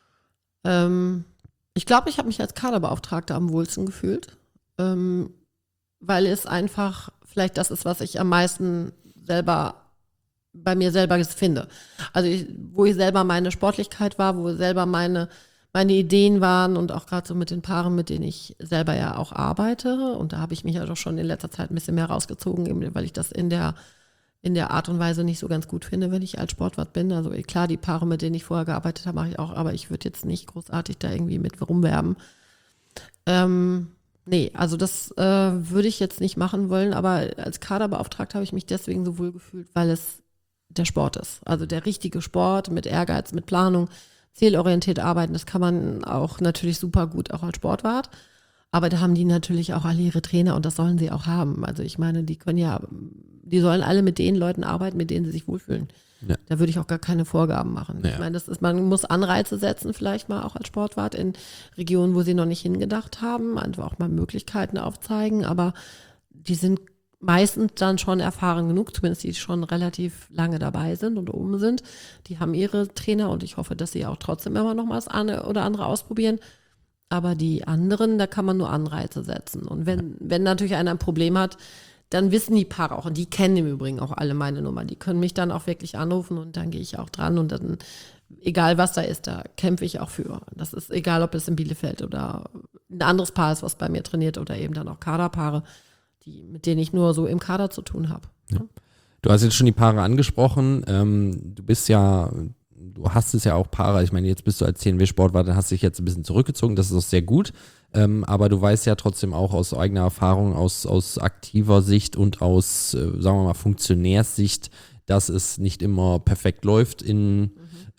Ich glaube, ich habe mich als Kaderbeauftragte am wohlsten gefühlt, weil es einfach vielleicht das ist, was ich am meisten bei mir selber finde. Also wo ich selber meine Sportlichkeit war, wo selber meine Ideen waren und auch gerade so mit den Paaren, mit denen ich selber ja auch arbeite. Und da habe ich mich ja doch schon in letzter Zeit ein bisschen mehr rausgezogen, eben weil ich das in der Art und Weise nicht so ganz gut finde, wenn ich als Sportwart bin. Also klar, die Paare, mit denen ich vorher gearbeitet habe, mache ich auch, aber ich würde jetzt nicht großartig da irgendwie mit rumwerben. Nee, also das würde ich jetzt nicht machen wollen, aber als Kaderbeauftragte habe ich mich deswegen so wohl gefühlt, weil es der Sport ist. Also der richtige Sport mit Ehrgeiz, mit Planung, zielorientiert arbeiten, das kann man auch natürlich super gut auch als Sportwart. Aber da haben die natürlich auch alle ihre Trainer und das sollen sie auch haben. Also ich meine, die sollen alle mit den Leuten arbeiten, mit denen sie sich wohlfühlen. Ja. Da würde ich auch gar keine Vorgaben machen. Ja. Ich meine, man muss Anreize setzen, vielleicht mal auch als Sportwart in Regionen, wo sie noch nicht hingedacht haben, einfach auch mal Möglichkeiten aufzeigen, aber die sind meistens dann schon erfahren genug, zumindest die schon relativ lange dabei sind und oben sind. Die haben ihre Trainer und ich hoffe, dass sie auch trotzdem immer noch mal das eine oder andere ausprobieren. Aber die anderen, da kann man nur Anreize setzen. Und wenn natürlich einer ein Problem hat, dann wissen die Paare auch, und die kennen im Übrigen auch alle meine Nummer, die können mich dann auch wirklich anrufen und dann gehe ich auch dran und dann, egal was da ist, da kämpfe ich auch für. Das ist egal, ob es in Bielefeld oder ein anderes Paar ist, was bei mir trainiert oder eben dann auch Kaderpaare, mit denen ich nur so im Kader zu tun habe. Ja. Du hast jetzt schon die Paare angesprochen, du hast es ja auch Paare, ich meine, jetzt bist du als CNW-Sportwart, hast dich jetzt ein bisschen zurückgezogen, das ist auch sehr gut, aber du weißt ja trotzdem auch aus eigener Erfahrung, aus aktiver Sicht und aus, sagen wir mal, Funktionärssicht, dass es nicht immer perfekt läuft in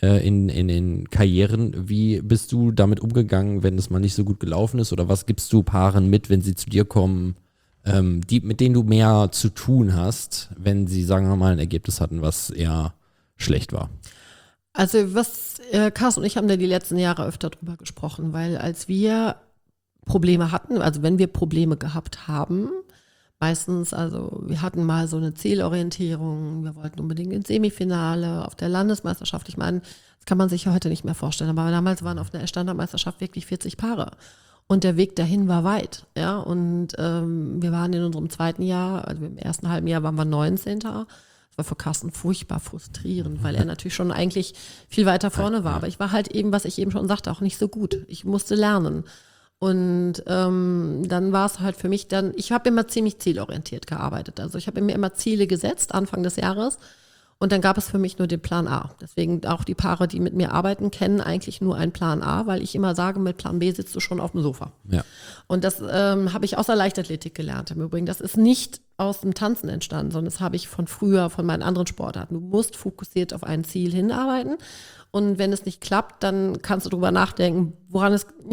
den Karrieren. Wie bist du damit umgegangen, wenn es mal nicht so gut gelaufen ist, oder was gibst du Paaren mit, wenn sie zu dir kommen, mit denen du mehr zu tun hast, wenn sie, sagen wir mal, ein Ergebnis hatten, was eher schlecht war? Also Carsten und ich haben da die letzten Jahre öfter drüber gesprochen, weil als wir Probleme hatten, also wenn wir Probleme gehabt haben, meistens, also wir hatten mal so eine Zielorientierung, wir wollten unbedingt ins Semifinale auf der Landesmeisterschaft. Ich meine, das kann man sich ja heute nicht mehr vorstellen, aber damals waren auf der Standardmeisterschaft wirklich 40 Paare. Und der Weg dahin war weit, ja. Und wir waren in unserem zweiten Jahr, also im ersten halben Jahr waren wir 19. Das war für Carsten furchtbar frustrierend, weil er natürlich schon eigentlich viel weiter vorne war. Aber ich war halt eben, was ich eben schon sagte, auch nicht so gut. Ich musste lernen. Und dann war es halt für mich dann, ich habe immer ziemlich zielorientiert gearbeitet. Also ich habe mir immer Ziele gesetzt, Anfang des Jahres. Und dann gab es für mich nur den Plan A. Deswegen auch die Paare, die mit mir arbeiten, kennen eigentlich nur einen Plan A, weil ich immer sage, mit Plan B sitzt du schon auf dem Sofa. Ja. Und das habe ich aus der Leichtathletik gelernt im Übrigen. Das ist nicht aus dem Tanzen entstanden, sondern das habe ich von früher, von meinen anderen Sportarten. Du musst fokussiert auf ein Ziel hinarbeiten. Und wenn es nicht klappt, dann kannst du darüber nachdenken, woran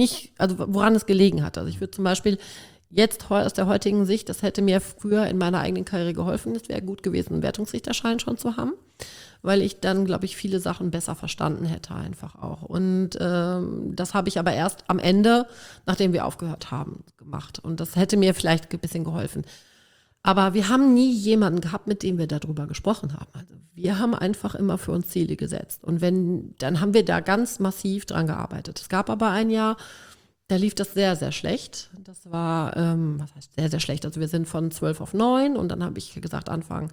es gelegen hat. Also ich würde zum Beispiel jetzt aus der heutigen Sicht, das hätte mir früher in meiner eigenen Karriere geholfen. Es wäre gut gewesen, einen Wertungsrichterschein schon zu haben, weil ich dann, glaube ich, viele Sachen besser verstanden hätte einfach auch. Und das habe ich aber erst am Ende, nachdem wir aufgehört haben, gemacht. Und das hätte mir vielleicht ein bisschen geholfen. Aber wir haben nie jemanden gehabt, mit dem wir darüber gesprochen haben. Also wir haben einfach immer für uns Ziele gesetzt. Und dann haben wir da ganz massiv dran gearbeitet. Es gab aber ein Jahr, da lief das sehr, sehr schlecht. Das war, was heißt sehr, sehr schlecht? Also wir sind von 12 auf 9 und dann habe ich gesagt, Anfang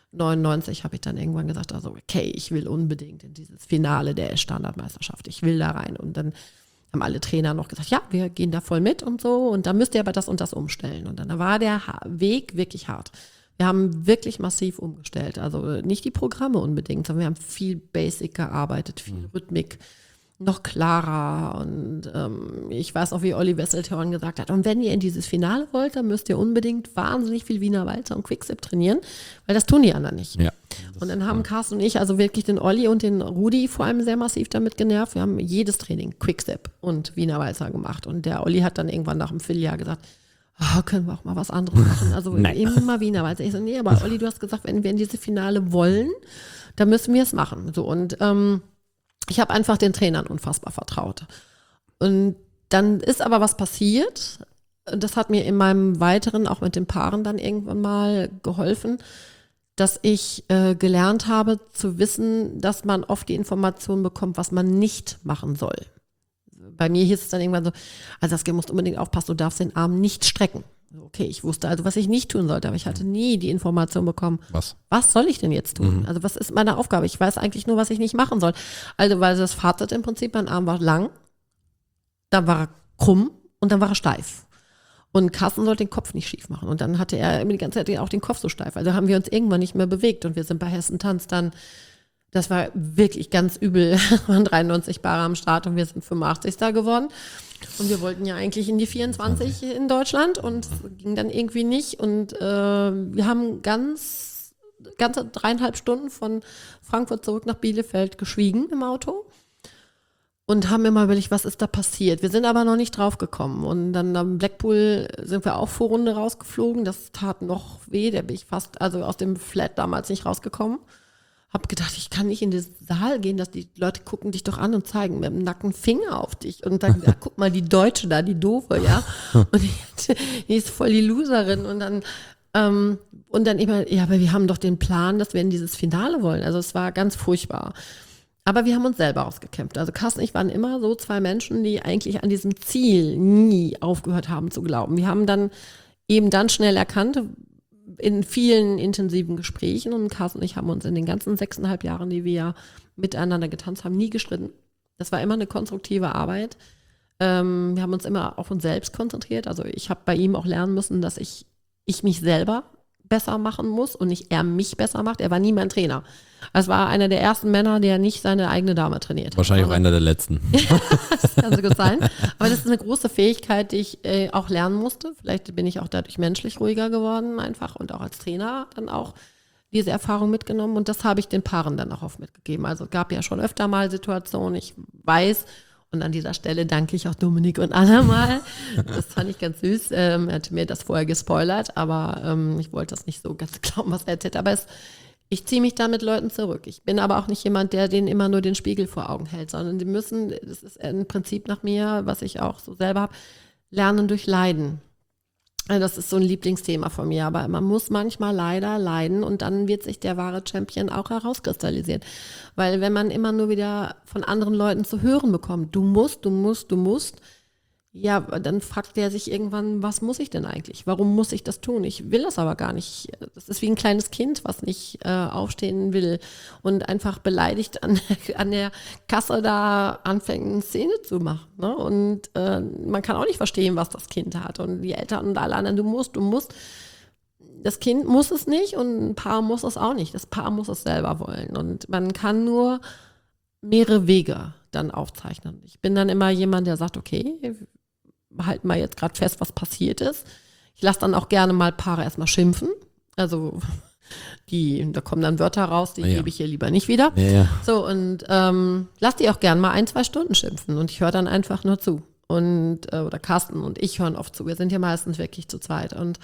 99 habe ich dann irgendwann gesagt, also okay, ich will unbedingt in dieses Finale der Standardmeisterschaft. Ich will da rein. Und dann haben alle Trainer noch gesagt, ja, wir gehen da voll mit und so und dann müsst ihr aber das und das umstellen. Und dann war der Weg wirklich hart. Wir haben wirklich massiv umgestellt. Also nicht die Programme unbedingt, sondern wir haben viel Basic gearbeitet, viel Rhythmik, noch klarer. Und ich weiß auch, wie Olli Wesselthorn gesagt hat, und wenn ihr in dieses Finale wollt, dann müsst ihr unbedingt wahnsinnig viel Wiener Walzer und Quickstep trainieren, weil das tun die anderen nicht. Ja. Und dann haben Carsten und ich also wirklich den Olli und den Rudi vor allem sehr massiv damit genervt. Wir haben jedes Training Quickstep und Wiener Walzer gemacht. Und der Olli hat dann irgendwann nach einem Vierteljahr gesagt, können wir auch mal was anderes machen. Also immer Wiener Walzer. Ich so, nee, aber Olli, du hast gesagt, wenn wir in diese Finale wollen, dann müssen wir es machen. So, und ich habe einfach den Trainern unfassbar vertraut. Und dann ist aber was passiert. Das hat mir in meinem Weiteren, auch mit den Paaren dann irgendwann mal geholfen, dass ich gelernt habe zu wissen, dass man oft die Information bekommt, was man nicht machen soll. Bei mir hieß es dann irgendwann so, also Saskia, musst unbedingt aufpassen, du darfst den Arm nicht strecken. Okay, ich wusste also, was ich nicht tun sollte, aber ich hatte nie die Information bekommen, was soll ich denn jetzt tun? Also was ist meine Aufgabe? Ich weiß eigentlich nur, was ich nicht machen soll. Also weil das Fazit im Prinzip, mein Arm war lang, dann war er krumm und dann war er steif. Und Carsten sollte den Kopf nicht schief machen. Und dann hatte er immer die ganze Zeit auch den Kopf so steif. Also haben wir uns irgendwann nicht mehr bewegt. Und wir sind bei Hessen Tanz dann Das war wirklich ganz übel. Es waren 93 Paare am Start und wir sind 85. geworden. Und wir wollten ja eigentlich in die 24 in Deutschland und es ging dann irgendwie nicht. Und wir haben ganze 3,5 Stunden von Frankfurt zurück nach Bielefeld geschwiegen im Auto und haben immer überlegt, was ist da passiert. Wir sind aber noch nicht drauf gekommen. Und dann am Blackpool sind wir auch Vorrunde rausgeflogen. Das tat noch weh, da bin ich fast aus dem Flat damals nicht rausgekommen. Hab gedacht, ich kann nicht in den Saal gehen, dass die Leute gucken dich doch an und zeigen mit dem nackten Finger auf dich und dann, ja, guck mal, die Deutsche da, die Doofe, ja. Und die ist voll die Loserin und dann immer, ja, aber wir haben doch den Plan, dass wir in dieses Finale wollen. Also es war ganz furchtbar. Aber wir haben uns selber ausgekämpft. Also Carsten und ich waren immer so zwei Menschen, die eigentlich an diesem Ziel nie aufgehört haben zu glauben. Wir haben dann schnell erkannt, in vielen intensiven Gesprächen und Carsten und ich haben uns in den ganzen 6,5 Jahren, die wir miteinander getanzt haben, nie gestritten. Das war immer eine konstruktive Arbeit. Wir haben uns immer auf uns selbst konzentriert. Also ich habe bei ihm auch lernen müssen, dass ich mich selber besser machen muss und nicht er mich besser macht. Er war nie mein Trainer. Es war einer der ersten Männer, der nicht seine eigene Dame trainiert hat. Wahrscheinlich auch einer der letzten. Das kann so gut sein. Aber das ist eine große Fähigkeit, die ich auch lernen musste. Vielleicht bin ich auch dadurch menschlich ruhiger geworden einfach und auch als Trainer dann auch diese Erfahrung mitgenommen. Und das habe ich den Paaren dann auch oft mitgegeben. Also es gab ja schon öfter mal Situationen, ich weiß, und an dieser Stelle danke ich auch Dominik und Anna mal. Das fand ich ganz süß. Er hatte mir das vorher gespoilert, aber ich wollte das nicht so ganz glauben, was er erzählt. Aber ich ziehe mich da mit Leuten zurück. Ich bin aber auch nicht jemand, der denen immer nur den Spiegel vor Augen hält, sondern die müssen, das ist ein Prinzip nach mir, was ich auch so selber habe, lernen durch Leiden. Das ist so ein Lieblingsthema von mir, aber man muss manchmal leider leiden und dann wird sich der wahre Champion auch herauskristallisieren. Weil wenn man immer nur wieder von anderen Leuten zu hören bekommt, du musst, ja, dann fragt der sich irgendwann, was muss ich denn eigentlich? Warum muss ich das tun? Ich will das aber gar nicht. Das ist wie ein kleines Kind, was nicht aufstehen will und einfach beleidigt an der Kasse da anfängt, eine Szene zu machen. Ne? Und man kann auch nicht verstehen, was das Kind hat. Und die Eltern und alle anderen, du musst. Das Kind muss es nicht und ein Paar muss es auch nicht. Das Paar muss es selber wollen. Und man kann nur mehrere Wege dann aufzeichnen. Ich bin dann immer jemand, der sagt, okay, halten mal jetzt gerade fest, was passiert ist. Ich lasse dann auch gerne mal Paare erstmal schimpfen. Also da kommen dann Wörter raus, die gebe ich hier lieber nicht wieder. Ja. So, und lass die auch gerne mal 1-2 Stunden schimpfen und ich höre dann einfach nur zu. Und oder Carsten und ich hören oft zu. Wir sind ja meistens wirklich zu zweit. Und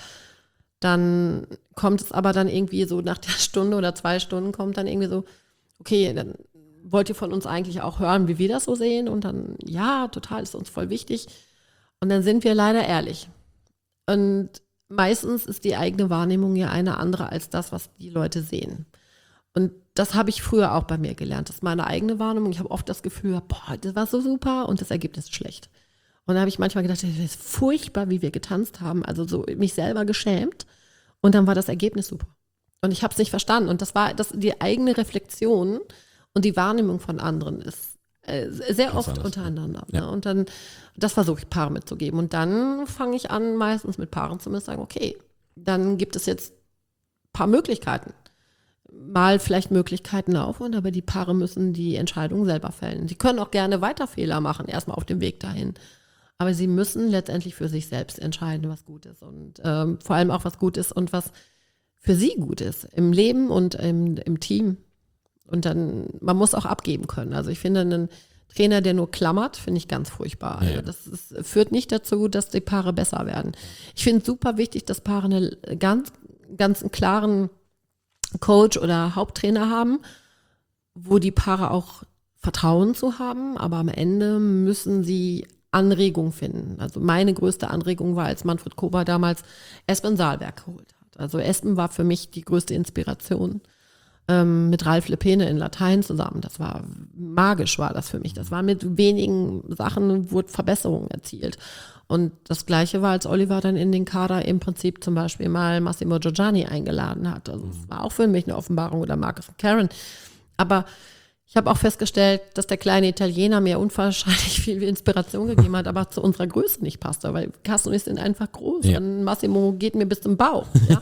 dann kommt es aber dann irgendwie so nach der Stunde oder 2 Stunden kommt dann irgendwie so, okay, dann wollt ihr von uns eigentlich auch hören, wie wir das so sehen? Und dann, ja, total, ist uns voll wichtig. Und dann sind wir leider ehrlich. Und meistens ist die eigene Wahrnehmung ja eine andere als das, was die Leute sehen. Und das habe ich früher auch bei mir gelernt. Das ist meine eigene Wahrnehmung. Ich habe oft das Gefühl, boah, das war so super und das Ergebnis ist schlecht. Und da habe ich manchmal gedacht, das ist furchtbar, wie wir getanzt haben. Also so mich selber geschämt. Und dann war das Ergebnis super. Und ich habe es nicht verstanden. Und das war die eigene Reflexion und die Wahrnehmung von anderen ist sehr oft anders. untereinander. Ja. Ne? Und dann, das versuche ich Paaren mitzugeben. Und dann fange ich an, meistens mit Paaren zumindest sagen, okay, dann gibt es jetzt ein paar Möglichkeiten. Mal vielleicht Möglichkeiten aufhören, aber die Paare müssen die Entscheidung selber fällen. Sie können auch gerne weiter Fehler machen, erstmal auf dem Weg dahin. Aber sie müssen letztendlich für sich selbst entscheiden, was gut ist. Und vor allem auch, was gut ist und was für sie gut ist. Im Leben und im Team. Und dann, man muss auch abgeben können. Also ich finde, einen Trainer, der nur klammert, finde ich ganz furchtbar. Ja. Also das führt nicht dazu, dass die Paare besser werden. Ich finde es super wichtig, dass Paare einen ganz einen klaren Coach oder Haupttrainer haben, wo die Paare auch Vertrauen zu haben, aber am Ende müssen sie Anregung finden. Also meine größte Anregung war, als Manfred Kober damals Espen Saalberg geholt hat. Also Espen war für mich die größte Inspiration. Mit Ralf Lepene in Latein zusammen. Das war magisch, war das für mich. Das war mit wenigen Sachen, wurde Verbesserungen erzielt. Und das Gleiche war, als Oliver dann in den Kader im Prinzip zum Beispiel mal Massimo Giorgiani eingeladen hat. Also das war auch für mich eine Offenbarung oder Marcus und Karen. Aber Ich habe auch festgestellt, dass der kleine Italiener mir unwahrscheinlich viel Inspiration gegeben hat, aber zu unserer Größe nicht passte, weil Carsten und ich sind einfach groß. Ja. Und Massimo geht mir bis zum Bauch. Ja?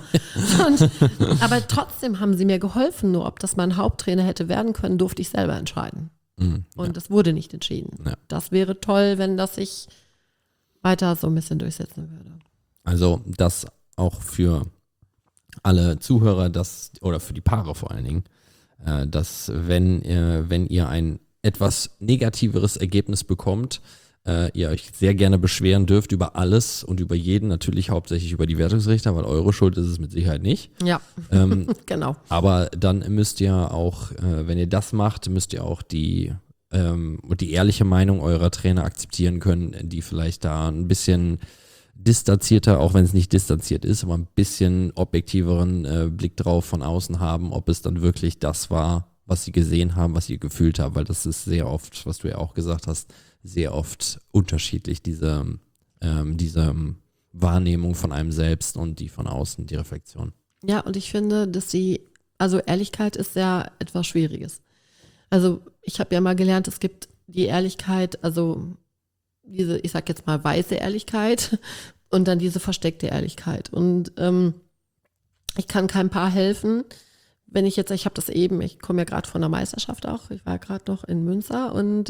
Aber trotzdem haben sie mir geholfen. Nur ob das mein Haupttrainer hätte werden können, durfte ich selber entscheiden. Und das wurde nicht entschieden. Ja. Das wäre toll, wenn das sich weiter so ein bisschen durchsetzen würde. Also das auch für alle Zuhörer, oder für die Paare vor allen Dingen, dass wenn ihr ein etwas negativeres Ergebnis bekommt, ihr euch sehr gerne beschweren dürft über alles und über jeden, natürlich hauptsächlich über die Wertungsrichter, weil eure Schuld ist es mit Sicherheit nicht. Ja, genau. Aber dann müsst ihr auch, wenn ihr das macht, müsst ihr auch die ehrliche Meinung eurer Trainer akzeptieren können, die vielleicht da ein bisschen distanzierter, auch wenn es nicht distanziert ist, aber ein bisschen objektiveren Blick drauf von außen haben, ob es dann wirklich das war, was sie gesehen haben, was sie gefühlt haben, weil das ist sehr oft, was du ja auch gesagt hast, sehr oft unterschiedlich, diese Wahrnehmung von einem selbst und die von außen, die Reflexion. Ja, und ich finde, also Ehrlichkeit ist ja etwas Schwieriges. Also ich habe ja mal gelernt, es gibt die Ehrlichkeit, also diese, ich sag jetzt mal weiße Ehrlichkeit und dann diese versteckte Ehrlichkeit. Und ich kann keinem Paar helfen, wenn ich habe das eben, ich komme ja gerade von der Meisterschaft auch, ich war gerade noch in Münster und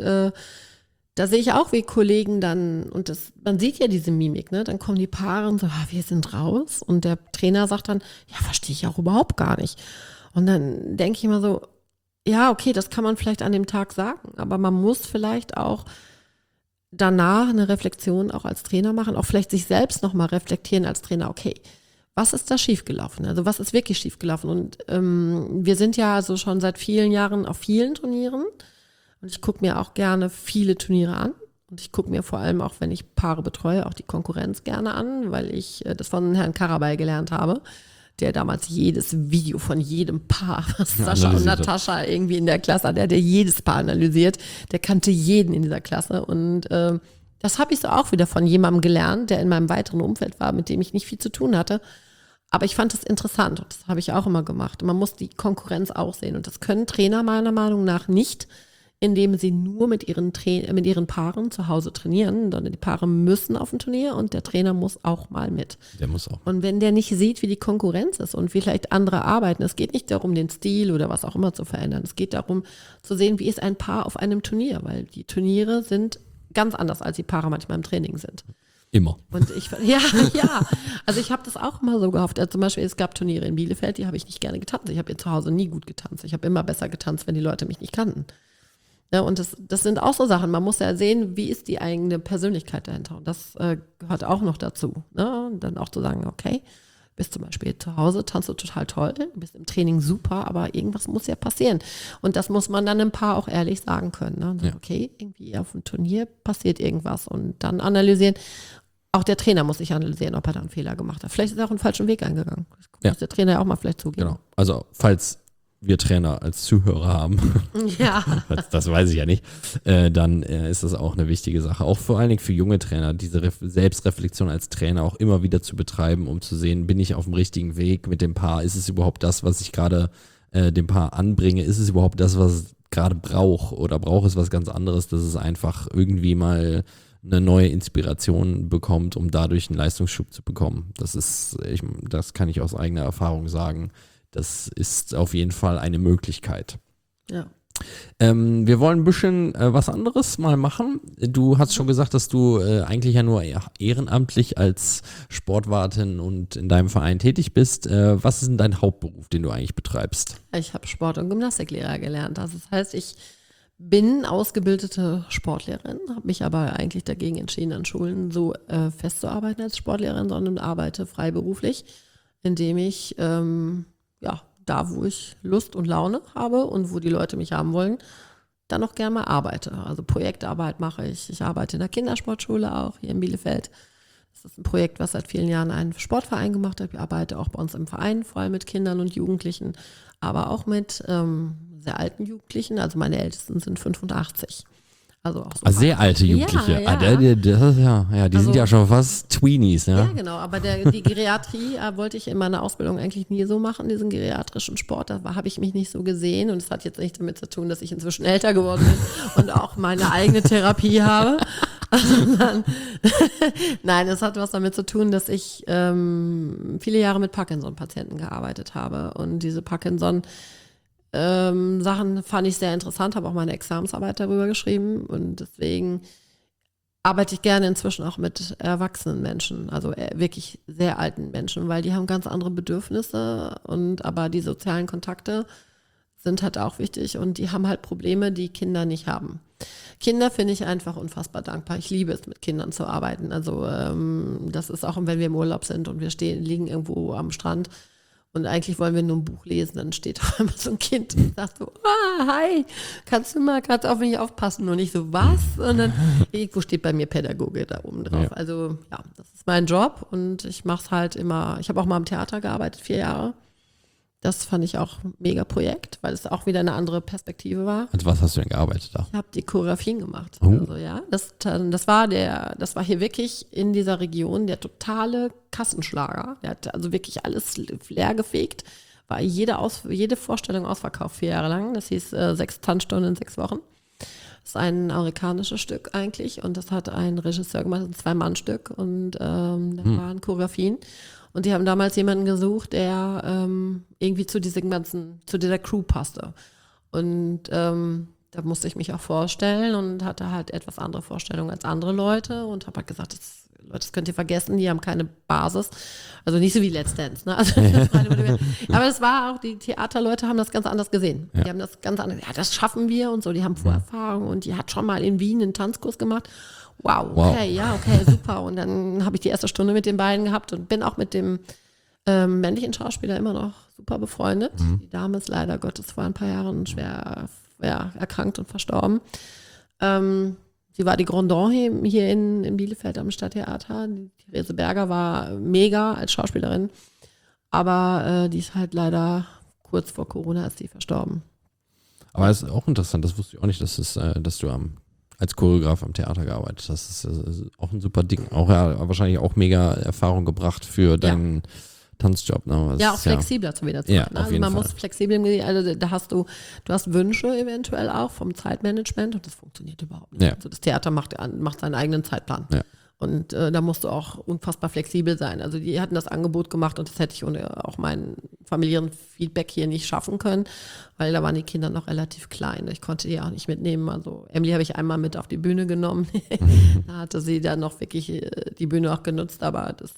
da sehe ich auch, wie Kollegen dann, und man sieht ja diese Mimik, ne? Dann kommen die Paare und so, wir sind raus und der Trainer sagt dann, ja, verstehe ich auch überhaupt gar nicht. Und dann denke ich immer so, ja, okay, das kann man vielleicht an dem Tag sagen, aber man muss vielleicht auch danach eine Reflexion auch als Trainer machen, auch vielleicht sich selbst nochmal reflektieren als Trainer, okay, was ist da schiefgelaufen? Also was ist wirklich schiefgelaufen? Und wir sind ja also schon seit vielen Jahren auf vielen Turnieren und ich gucke mir auch gerne viele Turniere an und ich gucke mir vor allem auch, wenn ich Paare betreue, auch die Konkurrenz gerne an, weil ich das von Herrn Karabay gelernt habe, der damals jedes Video von jedem Paar, was Sascha und Natascha irgendwie in der Klasse hat, der hat jedes Paar analysiert, der kannte jeden in dieser Klasse und das habe ich so auch wieder von jemandem gelernt, der in meinem weiteren Umfeld war, mit dem ich nicht viel zu tun hatte, aber ich fand das interessant und das habe ich auch immer gemacht. Man muss die Konkurrenz auch sehen und das können Trainer meiner Meinung nach nicht, indem sie nur mit ihren Paaren zu Hause trainieren, sondern die Paare müssen auf ein Turnier und der Trainer muss auch mal mit. Der muss auch. Und wenn der nicht sieht, wie die Konkurrenz ist und wie vielleicht andere arbeiten, es geht nicht darum, den Stil oder was auch immer zu verändern. Es geht darum, zu sehen, wie ist ein Paar auf einem Turnier, weil die Turniere sind ganz anders, als die Paare manchmal im Training sind. Immer. Und ja, also ich habe das auch mal so gehofft. Also zum Beispiel, es gab Turniere in Bielefeld, die habe ich nicht gerne getanzt. Ich habe hier zu Hause nie gut getanzt. Ich habe immer besser getanzt, wenn die Leute mich nicht kannten. Ja, und das sind auch so Sachen. Man muss ja sehen, wie ist die eigene Persönlichkeit dahinter. Und das gehört auch noch dazu. Ne? Und dann auch zu sagen, okay, bist zum Beispiel zu Hause, tanzt du total toll, bist im Training super, aber irgendwas muss ja passieren. Und das muss man dann ein Paar auch ehrlich sagen können. Ne? Dann, okay, irgendwie auf dem Turnier passiert irgendwas. Und dann analysieren. Auch der Trainer muss sich analysieren, ob er da einen Fehler gemacht hat. Vielleicht ist er auch einen falschen Weg eingegangen. Das muss der Trainer ja auch mal vielleicht zugeben. Genau. Also falls wir Trainer als Zuhörer haben, ja. das weiß ich ja nicht, dann ist das auch eine wichtige Sache. Auch vor allen Dingen für junge Trainer, diese Selbstreflexion als Trainer auch immer wieder zu betreiben, um zu sehen, bin ich auf dem richtigen Weg mit dem Paar? Ist es überhaupt das, was ich gerade dem Paar anbringe? Ist es überhaupt das, was es gerade braucht? Oder braucht es was ganz anderes, dass es einfach irgendwie mal eine neue Inspiration bekommt, um dadurch einen Leistungsschub zu bekommen? Das kann ich aus eigener Erfahrung sagen. Das ist auf jeden Fall eine Möglichkeit. Ja. Wir wollen ein bisschen was anderes mal machen. Du hast schon gesagt, dass du eigentlich ja nur ehrenamtlich als Sportwartin und in deinem Verein tätig bist. Was ist denn dein Hauptberuf, den du eigentlich betreibst? Ich habe Sport- und Gymnastiklehrer gelernt. Also das heißt, ich bin ausgebildete Sportlehrerin, habe mich aber eigentlich dagegen entschieden, an Schulen so festzuarbeiten als Sportlehrerin, sondern arbeite freiberuflich, indem ich da, wo ich Lust und Laune habe und wo die Leute mich haben wollen, dann auch gerne mal arbeite. Also Projektarbeit mache ich. Ich arbeite in der Kindersportschule auch hier in Bielefeld. Das ist ein Projekt, was seit vielen Jahren ein Sportverein gemacht hat. Ich arbeite auch bei uns im Verein, vor allem mit Kindern und Jugendlichen, aber auch mit sehr alten Jugendlichen. Also meine Ältesten sind 85. Also auch so. Sehr alte Jugendliche. Ja, ja. Die sind ja schon fast Tweenies, ja. Ja, genau. Aber die Geriatrie wollte ich in meiner Ausbildung eigentlich nie so machen, diesen geriatrischen Sport. Da habe ich mich nicht so gesehen. Und es hat jetzt nichts damit zu tun, dass ich inzwischen älter geworden bin und auch meine eigene Therapie habe. Nein, es hat was damit zu tun, dass ich viele Jahre mit Parkinson-Patienten gearbeitet habe. Und diese Parkinson Sachen fand ich sehr interessant, habe auch meine Examensarbeit darüber geschrieben und deswegen arbeite ich gerne inzwischen auch mit erwachsenen Menschen, also wirklich sehr alten Menschen, weil die haben ganz andere Bedürfnisse aber die sozialen Kontakte sind halt auch wichtig und die haben halt Probleme, die Kinder nicht haben. Kinder finde ich einfach unfassbar dankbar. Ich liebe es, mit Kindern zu arbeiten. Also das ist auch, wenn wir im Urlaub sind und wir liegen irgendwo am Strand. Und eigentlich wollen wir nur ein Buch lesen, dann steht auf einmal so ein Kind und sagt so, hi, kannst du mal gerade auf mich aufpassen? Und ich so, was? Und dann, irgendwo steht bei mir Pädagoge da oben drauf. Ja. Also ja, das ist mein Job und ich mache es halt immer, ich habe auch mal am Theater gearbeitet, 4 Jahre. Das fand ich auch ein mega Projekt, weil es auch wieder eine andere Perspektive war. Und was hast du denn gearbeitet da? Ich habe die Choreografien gemacht. Also ja, das war hier wirklich in dieser Region der totale Kassenschlager. Der hat also wirklich alles leer gefegt. War jede Vorstellung ausverkauft 4 Jahre lang. Das hieß 6 Tanzstunden in 6 Wochen. Das ist ein amerikanisches Stück eigentlich und das hat ein Regisseur gemacht, ein 2-Mann-Stück und da waren Choreografien. Und die haben damals jemanden gesucht, der irgendwie zu dieser Crew passte. Und da musste ich mich auch vorstellen und hatte halt etwas andere Vorstellungen als andere Leute und habe halt gesagt, das könnt ihr vergessen, die haben keine Basis. Also nicht so wie Let's Dance. Ne? Also aber es war auch, die Theaterleute haben das ganz anders gesehen. Ja. Die haben das ganz anders, ja, das schaffen wir und so. Die haben Vorerfahrung und die hat schon mal in Wien einen Tanzkurs gemacht. Wow, okay, ja, okay, super. Und dann habe ich die erste Stunde mit den beiden gehabt und bin auch mit dem männlichen Schauspieler immer noch super befreundet. Die Dame ist leider Gottes vor ein paar Jahren schwer erkrankt und verstorben. Sie war die Grand Dame hier in Bielefeld am Stadttheater. Die Therese Berger war mega als Schauspielerin, aber die ist halt leider kurz vor Corona ist die verstorben. Aber es ist auch interessant, das wusste ich auch nicht, dass du als Choreograf am Theater gearbeitet hast. Das ist auch ein super Ding. Auch wahrscheinlich auch mega Erfahrung gebracht für deinen Tanzjob. Ne? Ja, auch flexibler zu wieder zu machen. Also man muss flexibel, also da du hast Wünsche eventuell auch vom Zeitmanagement und das funktioniert überhaupt nicht. Ja. Also das Theater macht seinen eigenen Zeitplan. Ja. Und da musst du auch unfassbar flexibel sein. Also die hatten das Angebot gemacht und das hätte ich ohne auch meinen familiären Feedback hier nicht schaffen können, weil da waren die Kinder noch relativ klein. Ich konnte die auch nicht mitnehmen. Also Emily habe ich einmal mit auf die Bühne genommen. Da hatte sie dann noch wirklich die Bühne auch genutzt, aber das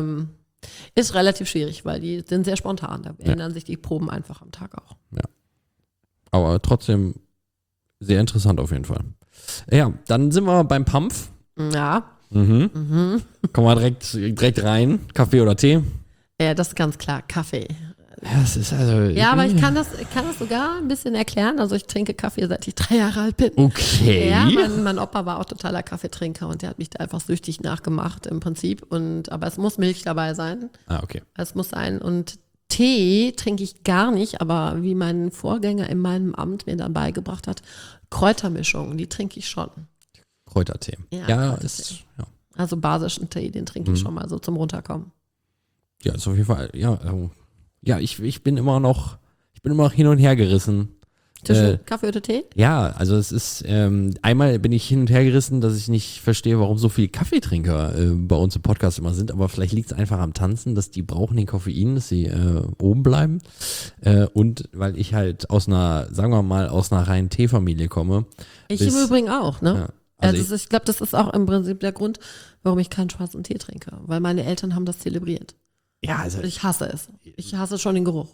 ist relativ schwierig, weil die sind sehr spontan. Da ändern sich die Proben einfach am Tag auch. Ja. Aber trotzdem sehr interessant auf jeden Fall. Ja, dann sind wir beim Pampf. Ja. Kommen wir direkt rein. Kaffee oder Tee? Ja, das ist ganz klar. Kaffee. Ja, das ist also. Ja, aber ich kann das sogar ein bisschen erklären. Also ich trinke Kaffee, seit ich 3 Jahre alt bin. Okay. Ja, mein Opa war auch totaler Kaffeetrinker und der hat mich da einfach süchtig nachgemacht im Prinzip. Aber es muss Milch dabei sein. Ah, okay. Es muss sein. Und Tee trinke ich gar nicht, aber wie mein Vorgänger in meinem Amt mir dann beigebracht hat, Kräutermischungen, die trinke ich schon. Kräutertee. Ja, ist. Ja. Also basischen Tee, den trinke ich schon mal so zum Runterkommen. Ja, ist auf jeden Fall, ja, ich bin immer noch hin und her gerissen. Zwischen Kaffee oder Tee? Ja, also es ist, einmal bin ich hin und her gerissen, dass ich nicht verstehe, warum so viele Kaffeetrinker bei uns im Podcast immer sind, aber vielleicht liegt es einfach am Tanzen, dass die brauchen den Koffein, dass sie oben bleiben. Und weil ich halt sagen wir mal, aus einer reinen Teefamilie komme. Ich im Übrigen auch, ne? Ja. Also ich glaube, das ist auch im Prinzip der Grund, warum ich keinen schwarzen Tee trinke. Weil meine Eltern haben das zelebriert. Ja, also. Ich hasse es. Ich hasse schon den Geruch.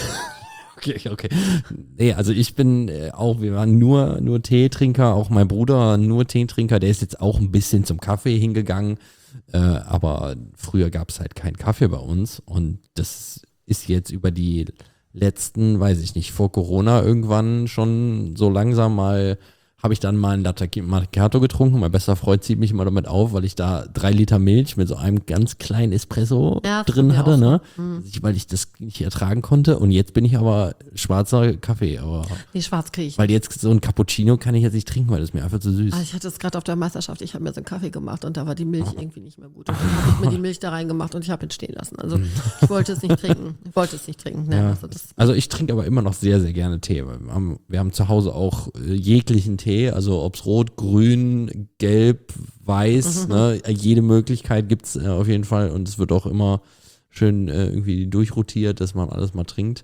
Okay. Nee, also ich bin wir waren nur Teetrinker, auch mein Bruder nur Teetrinker, der ist jetzt auch ein bisschen zum Kaffee hingegangen. Aber früher gab es halt keinen Kaffee bei uns. Und das ist jetzt über die letzten, weiß ich nicht, vor Corona irgendwann schon so langsam mal habe ich dann mal einen Latte Macchiato getrunken. Mein bester Freund zieht mich immer damit auf, weil ich da 3 Liter Milch mit so einem ganz kleinen Espresso drin hatte, ne? Weil ich das nicht ertragen konnte. Und jetzt bin ich aber schwarzer Kaffee. Aber Nee, schwarz kriege ich. weil jetzt so ein Cappuccino kann ich jetzt nicht trinken, weil das ist mir einfach zu süß. Also ich hatte es gerade auf der Meisterschaft, ich habe mir so einen Kaffee gemacht und da war die Milch irgendwie nicht mehr gut. Und dann habe ich mir die Milch da reingemacht und ich habe ihn stehen lassen. Also ich wollte es nicht trinken. Nein, Ja. also Also ich trinke aber immer noch sehr, sehr gerne Tee. Wir haben zu Hause auch jeglichen Tee, also ob es rot, grün, gelb, weiß, ne, jede Möglichkeit gibt es auf jeden Fall und es wird auch immer schön irgendwie durchrotiert, dass man alles mal trinkt.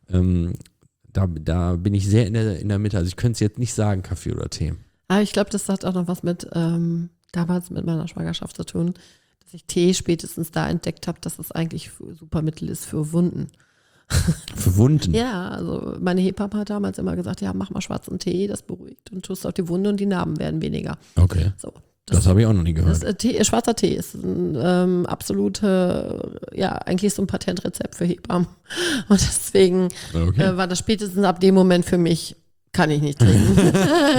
Da bin ich sehr in der Mitte. Also ich könnte es jetzt nicht sagen, Kaffee oder Tee. Aber ich glaube, das hat auch noch was mit damals mit meiner Schwangerschaft zu tun, dass ich Tee spätestens da entdeckt habe, dass es eigentlich ein super Mittel ist für Wunden. Für Wunden? Ja, also meine Hebamme hat damals immer gesagt, ja, mach mal schwarzen Tee, das beruhigt und tust auf die Wunde und die Narben werden weniger. Okay. So, Das habe ich auch noch nie gehört. Schwarzer Tee ist ein absolute, ja, eigentlich so ein Patentrezept für Hebammen. Und deswegen war das spätestens ab dem Moment für mich, kann ich nicht trinken.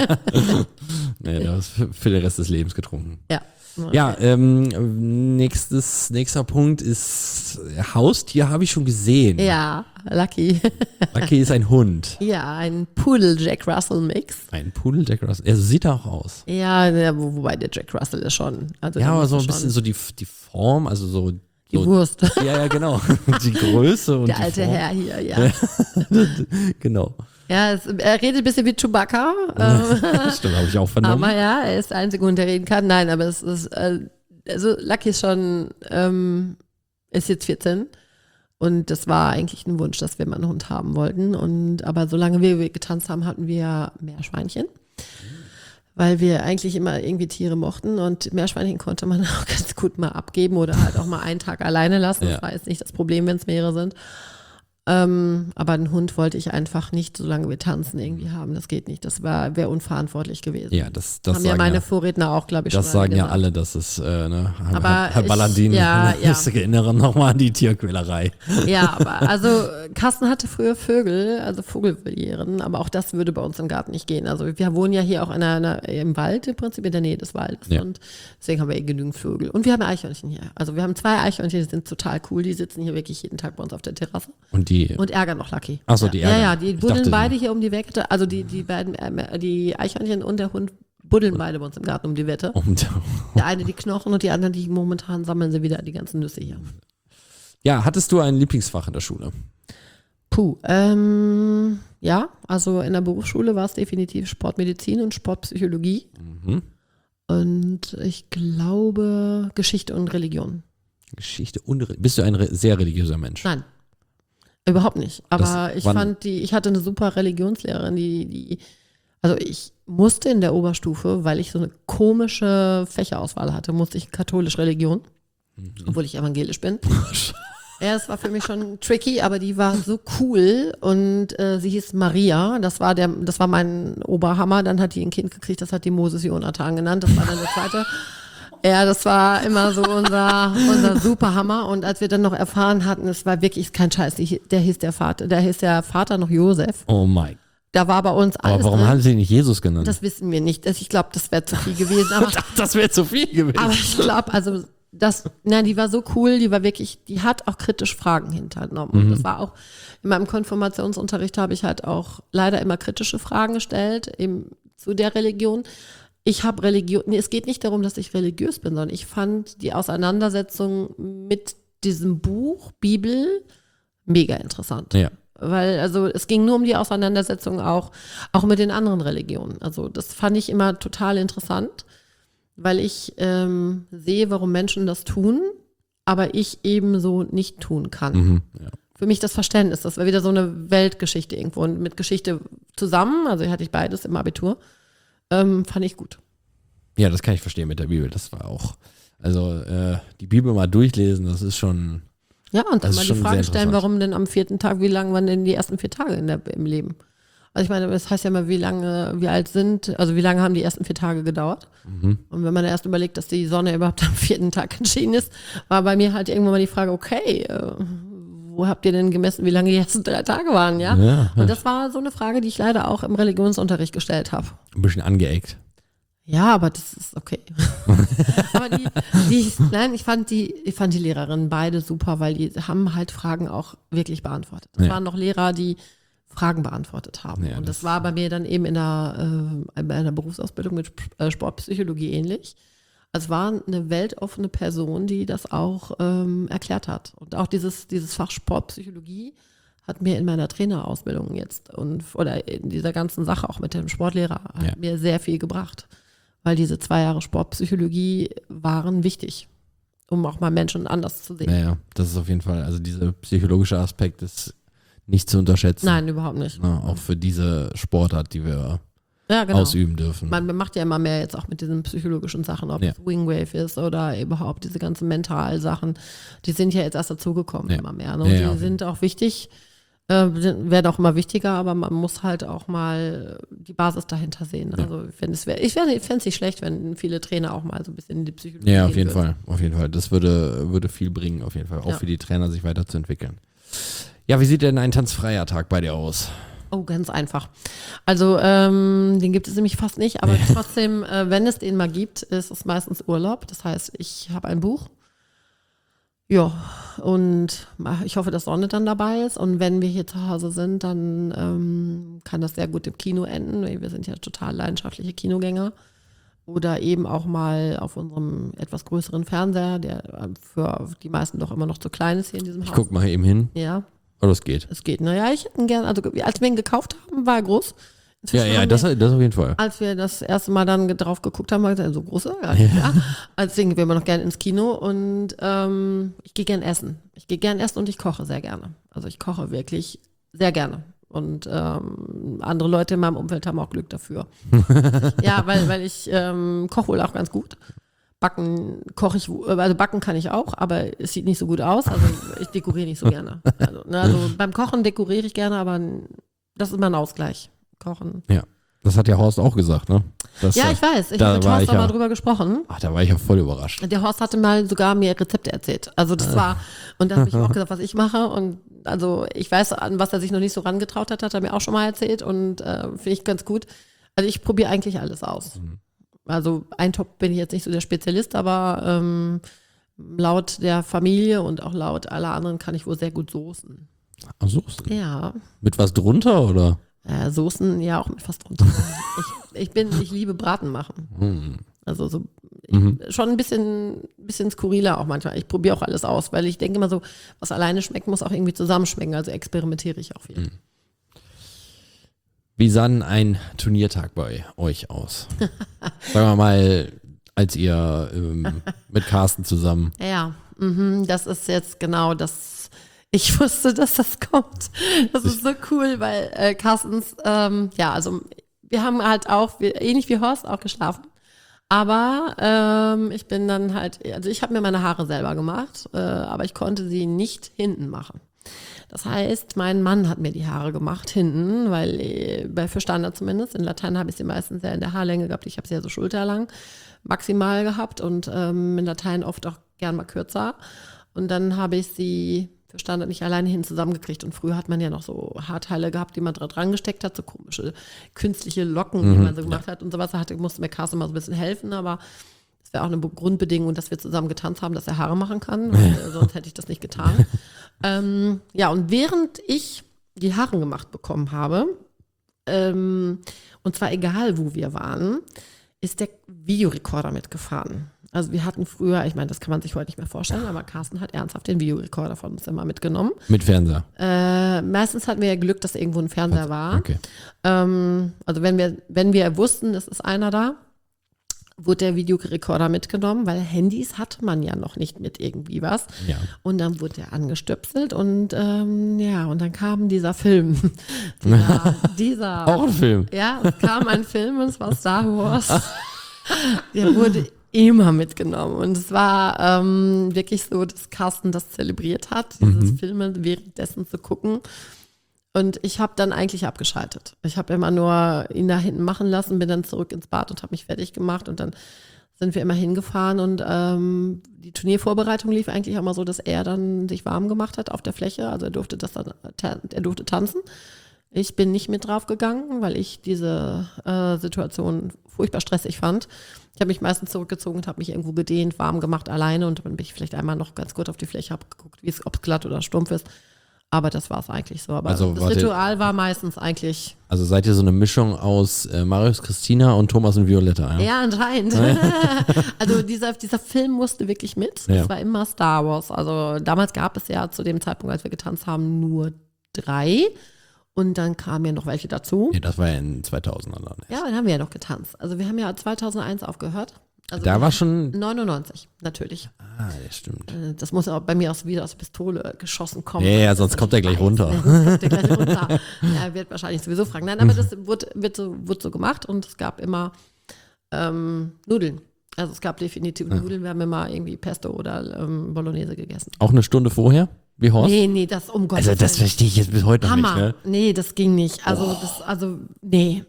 Nee, das ist für den Rest des Lebens getrunken. Ja. Ja, nächster Punkt ist Haustier habe ich schon gesehen. Ja, Lucky. Lucky ist ein Hund. Ja, ein Pudel Jack Russell Mix. Ein Pudel Jack Russell. Er sieht auch aus. Ja, wobei der Jack Russell ist schon. Also Ja, der aber so ein muss bisschen so die Form, also so. Die Wurst. Ja, genau. Die Größe und Der die alte Form. Herr hier, ja. Genau. Ja, er redet ein bisschen wie Chewbacca. Stimmt, habe ich auch vernommen. Aber ja, er ist der Einzige, der reden kann. Nein, aber es ist, also Lucky ist schon, ist jetzt 14 und das war eigentlich ein Wunsch, dass wir mal einen Hund haben wollten. Aber solange wir getanzt haben, hatten wir Meerschweinchen, weil wir eigentlich immer irgendwie Tiere mochten und Meerschweinchen konnte man auch ganz gut mal abgeben oder halt auch mal einen Tag alleine lassen. Das war jetzt nicht das Problem, wenn es mehrere sind. Aber einen Hund wollte ich einfach nicht, solange wir tanzen, irgendwie haben. Das geht nicht. Das wäre unverantwortlich gewesen. Ja, das haben ja meine Vorredner auch, glaube ich, das schon sagen ja gesagt. alle, dass es, ne, Aber Herr Ballandin, ja. ich erinnere nochmal an die Tierquälerei. Ja, aber also Carsten hatte früher Vögel, also Vogelvolieren, aber auch das würde bei uns im Garten nicht gehen. Also wir wohnen ja hier auch im Wald im Prinzip, in der Nähe des Waldes und deswegen haben wir genügend Vögel. Und wir haben Eichhörnchen hier. Also wir haben 2 Eichhörnchen, die sind total cool, die sitzen hier wirklich jeden Tag bei uns auf der Terrasse. Und ärgern noch Lucky. Achso, die ärgern. Ja, die buddeln beide hier um die Wette. Also die beiden, die Eichhörnchen und der Hund buddeln beide bei uns im Garten um die Wette. Der eine die Knochen und die anderen, die momentan sammeln sie wieder die ganzen Nüsse hier. Ja, hattest du ein Lieblingsfach in der Schule? Puh, ja, also in der Berufsschule war es definitiv Sportmedizin und Sportpsychologie. Und ich glaube Geschichte und Religion. Bist du ein sehr religiöser Mensch? Nein. Überhaupt nicht. Aber ich hatte eine super Religionslehrerin, also ich musste in der Oberstufe, weil ich so eine komische Fächerauswahl hatte, musste ich katholisch Religion, obwohl ich evangelisch bin. Ja, es war für mich schon tricky, aber die war so cool und sie hieß Maria, das war mein Oberhammer, dann hat die ein Kind gekriegt, das hat die Moses Jonathan genannt, das war dann der zweite. Ja, das war immer so unser Superhammer. Und als wir dann noch erfahren hatten, es war wirklich kein Scheiß, der hieß der Vater noch Josef. Oh mein. Da war bei uns alles. Aber warum haben sie nicht Jesus genannt? Das wissen wir nicht. Ich glaube, das wäre zu viel gewesen. Aber, das wäre zu viel gewesen. aber ich glaube, also die war so cool, die war wirklich, die hat auch kritisch Fragen hinternommen. Und das war auch, in meinem Konfirmationsunterricht habe ich halt auch leider immer kritische Fragen gestellt, eben zu der Religion. Ich habe es geht nicht darum, dass ich religiös bin, sondern ich fand die Auseinandersetzung mit diesem Buch, Bibel, mega interessant. Ja. Weil, also es ging nur um die Auseinandersetzung auch mit den anderen Religionen. Also das fand ich immer total interessant, weil ich sehe, warum Menschen das tun, aber ich eben so nicht tun kann. Für mich das Verständnis, das war wieder so eine Weltgeschichte irgendwo und mit Geschichte zusammen, also hatte ich beides im Abitur. Fand ich gut. Ja, das kann ich verstehen mit der Bibel. Das war auch, also die Bibel mal durchlesen, das ist schon. Ja, und dann mal die Frage stellen, interessant. warum denn am 4. Tag, wie lang waren denn die ersten 4 Tage im Leben? Also ich meine, das heißt ja immer, wie lange haben die ersten 4 Tage gedauert? Und wenn man erst überlegt, dass die Sonne überhaupt am 4. Tag entschieden ist, war bei mir halt irgendwann mal die Frage, okay, wo habt ihr denn gemessen, wie lange die ersten 3 Tage waren, ja? Und das war so eine Frage, die ich leider auch im Religionsunterricht gestellt habe. Ein bisschen angeeckt. Ja, aber das ist okay. Aber ich fand die Lehrerinnen beide super, weil die haben halt Fragen auch wirklich beantwortet. Es waren noch Lehrer, die Fragen beantwortet haben. Ja, und das war bei mir dann eben in einer Berufsausbildung mit Sportpsychologie ähnlich. Es war eine weltoffene Person, die das auch erklärt hat. Und auch dieses Fach Sportpsychologie hat mir in meiner Trainerausbildung jetzt oder in dieser ganzen Sache auch mit dem Sportlehrer hat mir sehr viel gebracht. Weil diese 2 Jahre Sportpsychologie waren wichtig, um auch mal Menschen anders zu sehen. Ja, das ist auf jeden Fall, also dieser psychologische Aspekt ist nicht zu unterschätzen. Nein, überhaupt nicht. Auch für diese Sportart, die wir genau. ausüben dürfen. Man macht ja immer mehr jetzt auch mit diesen psychologischen Sachen, ob es Wingwave ist oder überhaupt diese ganzen Mentalsachen. Die sind ja jetzt erst dazugekommen immer mehr. Ne? Und die sind auch wichtig, werden auch immer wichtiger, aber man muss halt auch mal die Basis dahinter sehen. Also ich fände es nicht schlecht, wenn viele Trainer auch mal so ein bisschen in die Psychologie Ja, auf gehen jeden würden. Fall. Auf jeden Fall. Das würde viel bringen, auf jeden Fall. Auch für die Trainer, sich weiterzuentwickeln. Ja, wie sieht denn ein tanzfreier Tag bei dir aus? Oh, ganz einfach. Also den gibt es nämlich fast nicht, aber trotzdem, wenn es den mal gibt, ist es meistens Urlaub. Das heißt, ich habe ein Buch. Ja, und ich hoffe, dass Sonne dann dabei ist. Und wenn wir hier zu Hause sind, dann kann das sehr gut im Kino enden. Wir sind ja total leidenschaftliche Kinogänger. Oder eben auch mal auf unserem etwas größeren Fernseher, der für die meisten doch immer noch zu klein ist hier in diesem Haus. Ich guck mal eben hin. Ja. Oder es geht. Es geht. Naja, ich hätte ihn gerne, also als wir ihn gekauft haben, war er groß. Ja, das auf jeden Fall. Als wir das erste Mal dann drauf geguckt haben, war gesagt, so groß, ja. Deswegen gehen wir immer noch gerne ins Kino und ich gehe gern essen. Ich gehe gern essen und ich koche sehr gerne. Also ich koche wirklich sehr gerne. Und andere Leute in meinem Umfeld haben auch Glück dafür. Ja, weil ich koche wohl auch ganz gut. Backen kann ich auch, aber es sieht nicht so gut aus. Also ich dekoriere nicht so gerne. Also beim Kochen dekoriere ich gerne, aber das ist mein Ausgleich. Kochen. Ja, das hat ja Horst auch gesagt, ne? Ich weiß. Ich habe mit Horst auch mal drüber gesprochen. Ach, da war ich ja voll überrascht. Der Horst hatte mal sogar mir Rezepte erzählt. Also das war, und da habe ich auch gesagt, was ich mache. Und also ich weiß, an was er sich noch nicht so rangetraut hat er mir auch schon mal erzählt und finde ich ganz gut. Also ich probiere eigentlich alles aus. Also Eintopf bin ich jetzt nicht so der Spezialist, aber laut der Familie und auch laut aller anderen kann ich wohl sehr gut soßen. Ach, Soßen? Ja. Mit was drunter, oder? Soßen, ja, auch mit fast drunter. Ich liebe Braten machen. Also so schon ein bisschen skurriler auch manchmal. Ich probiere auch alles aus, weil ich denke immer so, was alleine schmeckt, muss auch irgendwie zusammenschmecken. Also experimentiere ich auch viel. Wie sah denn ein Turniertag bei euch aus? Sagen wir mal, als ihr mit Carsten zusammen. Ja, das ist jetzt genau das. Ich wusste, dass das kommt. Das ist so cool, weil Carstens, also wir haben halt auch, ähnlich wie Horst, auch geschlafen. Aber ich bin dann halt, also ich habe mir meine Haare selber gemacht, aber ich konnte sie nicht hinten machen. Das heißt, mein Mann hat mir die Haare gemacht hinten, weil für Standard zumindest, in Latein habe ich sie meistens ja in der Haarlänge gehabt, ich habe sie ja so schulterlang maximal gehabt und in Latein oft auch gern mal kürzer. Und dann habe ich sie für Standard nicht alleine hin zusammengekriegt. Und früher hat man ja noch so Haarteile gehabt, die man dran gesteckt hat, so komische künstliche Locken, die man so gemacht hat und sowas. Da musste mir Carsten mal so ein bisschen helfen, aber das wäre auch eine Grundbedingung, dass wir zusammen getanzt haben, dass er Haare machen kann, weil sonst hätte ich das nicht getan. Und während ich die Haare gemacht bekommen habe, und zwar egal, wo wir waren, ist der Videorekorder mitgefahren. Also wir hatten früher, ich meine, das kann man sich heute nicht mehr vorstellen, aber Carsten hat ernsthaft den Videorekorder von uns immer mitgenommen. Mit Fernseher? Meistens hatten wir ja Glück, dass irgendwo ein Fernseher war. Okay. Also wenn wir wussten, es ist einer da, wurde der Videorekorder mitgenommen, weil Handys hatte man ja noch nicht mit irgendwie was. Ja. Und dann wurde der angestöpselt und und dann kam dieser Film. dieser auch ein Film? Ja, es kam ein Film und es war Star Wars. Der wurde immer mitgenommen und es war wirklich so, dass Carsten das zelebriert hat, dieses Filme währenddessen zu gucken. Und ich habe dann eigentlich abgeschaltet. Ich habe immer nur ihn da hinten machen lassen, bin dann zurück ins Bad und habe mich fertig gemacht und dann sind wir immer hingefahren und die Turniervorbereitung lief eigentlich immer so, dass er dann sich warm gemacht hat auf der Fläche. Also er durfte tanzen. Ich bin nicht mit drauf gegangen, weil ich diese Situation furchtbar stressig fand. Ich habe mich meistens zurückgezogen und habe mich irgendwo gedehnt, warm gemacht alleine und dann bin ich vielleicht einmal noch ganz kurz auf die Fläche, habe geguckt, ob es glatt oder stumpf ist. Aber das war es eigentlich so. Aber Also das Ritual war meistens eigentlich. Also seid ihr so eine Mischung aus Marius Christina und Thomas und Violetta? Ja, anscheinend. Also dieser Film musste wirklich mit. Ja. Das war immer Star Wars. Also damals gab es ja zu dem Zeitpunkt, als wir getanzt haben, nur 3. Und dann kamen ja noch welche dazu. Ja, das war ja in 2000 dann. Ja, dann haben wir ja noch getanzt. Also wir haben ja 2001 aufgehört. Also Da war schon. 99, natürlich. Ah, ja, stimmt. Das muss auch bei mir wieder aus der Pistole geschossen kommen. Ja, sonst kommt er gleich runter. Sonst kommt er gleich runter. Ja, er wird wahrscheinlich sowieso fragen. Nein, aber das wurde so gemacht und es gab immer Nudeln. Also es gab definitiv Nudeln. Wir haben immer irgendwie Pesto oder Bolognese gegessen. Auch eine Stunde vorher? Wie Horst? Nee, das um Gottes Also das Willen. verstehe ich jetzt bis heute noch Hammer. nicht. Ne? Nee, das ging nicht. Also, nee,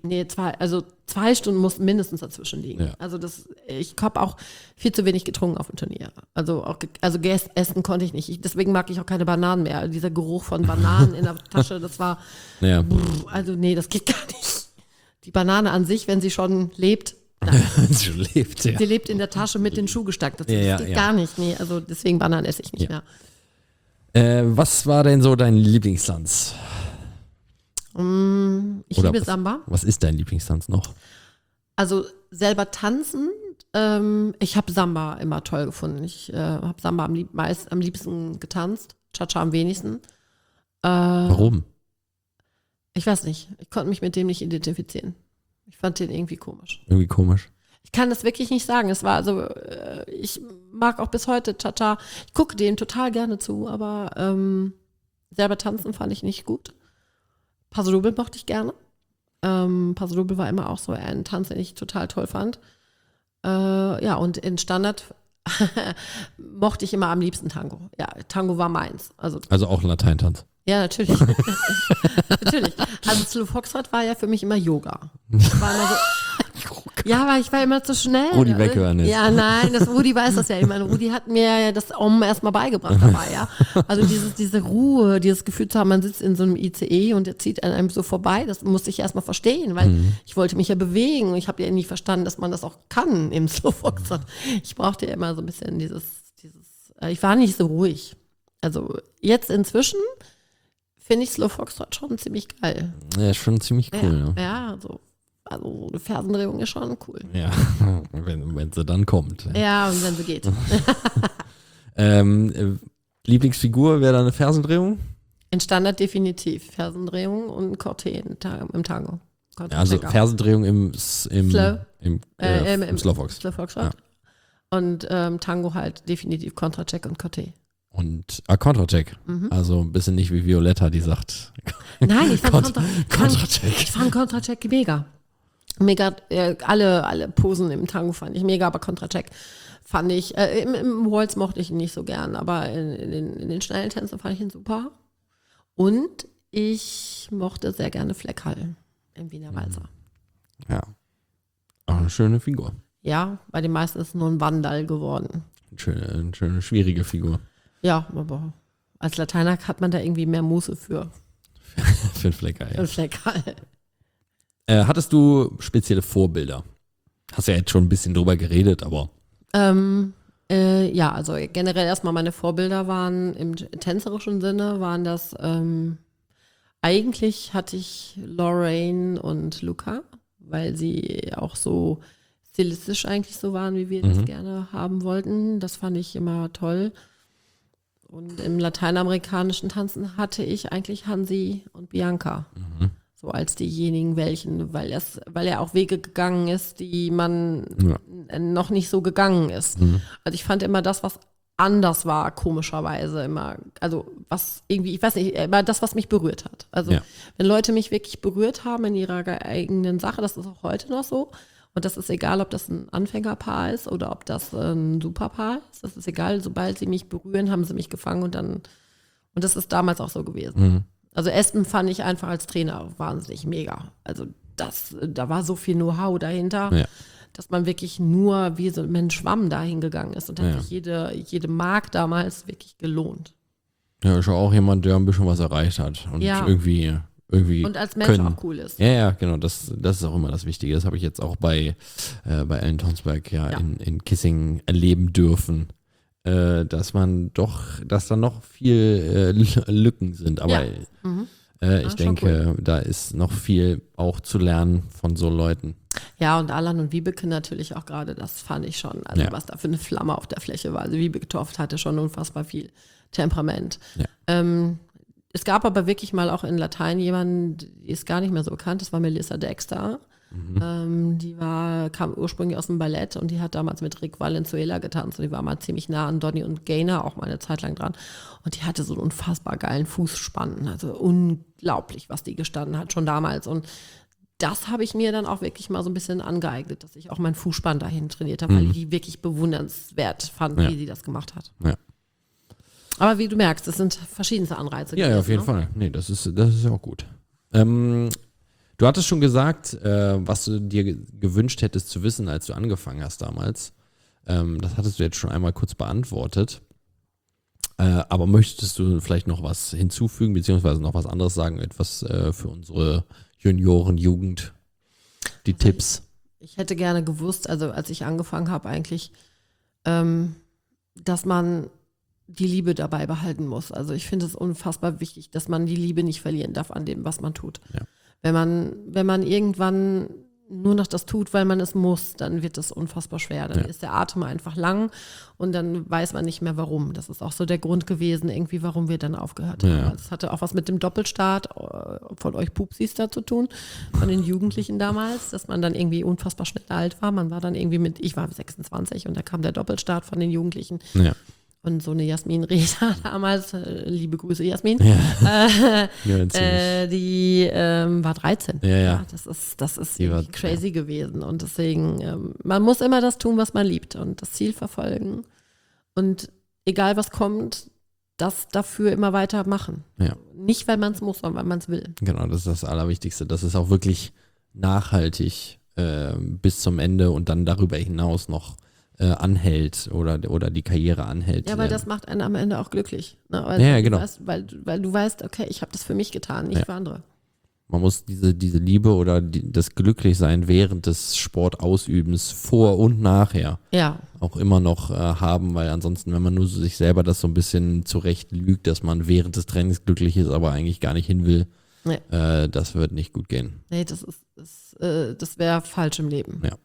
2 Stunden mussten mindestens dazwischen liegen. Ja. Also ich habe auch viel zu wenig getrunken auf dem Turnier. Also essen konnte ich nicht. Deswegen mag ich auch keine Bananen mehr. Dieser Geruch von Bananen in der Tasche, das war, Ja. also nee, das geht gar nicht. Die Banane an sich, wenn sie schon lebt, Sie lebt, ja. sie lebt in der Tasche mit den Schuh gesteckt. Das geht gar nicht. Nee, also deswegen Bananen esse ich nicht mehr. Was war denn so dein Lieblingstanz? Ich Oder liebe Samba. Was ist dein Lieblingstanz noch? Also selber tanzen, ich habe Samba immer toll gefunden. Ich habe Samba am liebsten getanzt, Cha-Cha am wenigsten. Warum? Ich weiß nicht, ich konnte mich mit dem nicht identifizieren. Ich fand den irgendwie komisch. Irgendwie komisch. Ich kann das wirklich nicht sagen. Es war also, ich mag auch bis heute Cha-Cha. Ich gucke dem total gerne zu, aber selber tanzen fand ich nicht gut. Paso Doble mochte ich gerne. Paso Doble war immer auch so ein Tanz, den ich total toll fand. Ja, und in Standard mochte ich immer am liebsten Tango. Ja, Tango war meins. Also auch Lateintanz. ja, natürlich. Natürlich. Also Slow Foxtrot war ja für mich immer Yoga. Das war immer so, ja, aber ich war immer zu schnell. Rudi weghören jetzt. Ja, nein, Rudi weiß das ja immer. Rudi hat mir ja das erstmal beigebracht dabei, ja. Also diese Ruhe, dieses Gefühl zu haben, man sitzt in so einem ICE und der zieht an einem so vorbei, das musste ich erstmal verstehen, weil ich wollte mich ja bewegen. Ich habe ja nie verstanden, dass man das auch kann im Slow Foxtrot. Ich brauchte ja immer so ein bisschen ich war nicht so ruhig. Also jetzt inzwischen finde ich Slow Foxtrot schon ziemlich geil. Ja, ist schon ziemlich cool. Ja, also eine Fersendrehung ist schon cool. Ja, wenn sie dann kommt. Ja, und wenn sie geht. Lieblingsfigur wäre da eine Fersendrehung? In Standard definitiv. Fersendrehung und Corté im Tango. Ja, also Fersendrehung im Slow. Im Slowfox. Slow Foxtrot. Und Tango halt definitiv Contra-Check und Corté. Und Contra-Check. Also ein bisschen nicht wie Violetta, die sagt. Nein, ich fand Contra-Check. Ich fand Contra-Check mega. Mega, alle Posen im Tango fand ich mega, aber Contra-Check fand ich, im Waltz mochte ich ihn nicht so gern, aber in den schnellen Tänzen fand ich ihn super. Und ich mochte sehr gerne Fleckhall im Wiener Walzer. Ja. Auch eine schöne Figur. Ja, bei den meisten ist es nur ein Wandal geworden. Eine schöne, schwierige Figur. Ja, aber als Lateiner hat man da irgendwie mehr Muße für. Für den Flecker, ja. Für Fleckhall. Hattest du spezielle Vorbilder? Hast ja jetzt schon ein bisschen drüber geredet, aber. Ja, also generell erstmal meine Vorbilder waren im tänzerischen Sinne, waren das, eigentlich hatte ich Lorraine und Luca, weil sie auch so stilistisch eigentlich so waren, wie wir das gerne haben wollten. Das fand ich immer toll. Und im lateinamerikanischen Tanzen hatte ich eigentlich Hansi und Bianca. So als diejenigen weil er auch Wege gegangen ist, die man noch nicht so gegangen ist. Also ich fand immer das, was anders war, komischerweise immer, also was irgendwie, ich weiß nicht, immer das, was mich berührt hat. Also wenn Leute mich wirklich berührt haben in ihrer eigenen Sache, das ist auch heute noch so. Und das ist egal, ob das ein Anfängerpaar ist oder ob das ein Superpaar ist. Das ist egal, sobald sie mich berühren, haben sie mich gefangen und das ist damals auch so gewesen. Also Espen fand ich einfach als Trainer wahnsinnig mega. Also da war so viel Know-how dahinter. Ja. dass man wirklich nur wie so ein Schwamm dahin gegangen ist und hat Ja. sich jede Mark damals wirklich gelohnt. Ja, ist auch jemand, der ein bisschen was erreicht hat und Ja. irgendwie Und als Mensch können. auch cool ist. Ja, genau, das ist auch immer das Wichtige. Das habe ich jetzt auch bei Alan Tonsberg in Kissing erleben dürfen, dass da noch viel Lücken sind. Aber Ja. ich schon denke, da ist noch viel auch zu lernen von so Leuten. Ja, und Alan und Wiebeke natürlich auch gerade, das fand ich schon. Also Ja. was da für eine Flamme auf der Fläche war. Also Wiebeke Toft hatte schon unfassbar viel Temperament. Ja. Es gab aber wirklich mal auch in Latein jemanden, die ist gar nicht mehr so bekannt, das war Melissa Dexter. Die kam ursprünglich aus dem Ballett und die hat damals mit Rick Valenzuela getanzt und die war mal ziemlich nah an Donny und Gaynor auch mal eine Zeit lang dran. Und die hatte so einen unfassbar geilen Fußspann, also unglaublich, was die gestanden hat, schon damals. Und das habe ich mir dann auch wirklich mal so ein bisschen angeeignet, dass ich auch meinen Fußspann dahin trainiert habe, weil ich die wirklich bewundernswert fand, wie sie das gemacht hat. Ja. Aber wie du merkst, es sind verschiedenste Anreize. Ja, auf jeden Fall. Nee, das ist ja auch gut. Du hattest schon gesagt, was du dir gewünscht hättest zu wissen, als du angefangen hast damals. Das hattest du jetzt schon einmal kurz beantwortet. Aber möchtest du vielleicht noch was hinzufügen, beziehungsweise noch was anderes sagen, etwas für unsere Junioren-Jugend, die Tipps? Ich hätte gerne gewusst, also als ich angefangen habe eigentlich, dass man die Liebe dabei behalten muss. Also ich finde es unfassbar wichtig, dass man die Liebe nicht verlieren darf an dem, was man tut. Ja. Wenn man irgendwann nur noch das tut, weil man es muss, dann wird das unfassbar schwer. Dann ist der Atem einfach lang und dann weiß man nicht mehr, warum. Das ist auch so der Grund gewesen, irgendwie, warum wir dann aufgehört haben. Das hatte auch was mit dem Doppelstart von euch Pupsis da zu tun, von den Jugendlichen damals, dass man dann irgendwie unfassbar schnell alt war. Man war dann irgendwie ich war 26 und da kam der Doppelstart von den Jugendlichen. Ja. Und so eine Jasmin Reda damals, liebe Grüße Jasmin, die war 13. Ja. Das ist irgendwie crazy gewesen. Und deswegen, man muss immer das tun, was man liebt und das Ziel verfolgen. Und egal was kommt, das dafür immer weiter machen. Ja. Nicht, weil man es muss, sondern weil man es will. Genau, das ist das Allerwichtigste. Das ist auch wirklich nachhaltig bis zum Ende und dann darüber hinaus noch anhält oder die Karriere anhält. Ja, weil das macht einen am Ende auch glücklich. Ne? Genau. Weil du weißt, okay, ich habe das für mich getan, nicht für andere. Man muss diese Liebe oder das Glücklichsein während des Sportausübens vor und nachher auch immer noch haben, weil ansonsten, wenn man nur sich selber das so ein bisschen zurecht lügt, dass man während des Trainings glücklich ist, aber eigentlich gar nicht hin will, das wird nicht gut gehen. Nee, das wäre falsch im Leben. Ja.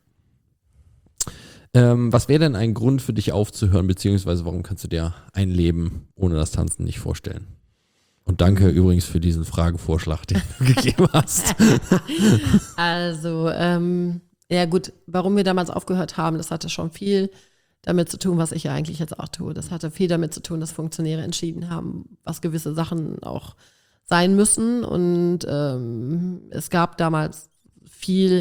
Was wäre denn ein Grund für dich aufzuhören, beziehungsweise warum kannst du dir ein Leben ohne das Tanzen nicht vorstellen? Und danke übrigens für diesen Fragenvorschlag, den du gegeben hast. Also, ja gut, warum wir damals aufgehört haben, das hatte schon viel damit zu tun, was ich ja eigentlich jetzt auch tue. Das hatte viel damit zu tun, dass Funktionäre entschieden haben, was gewisse Sachen auch sein müssen. Und es gab damals viel,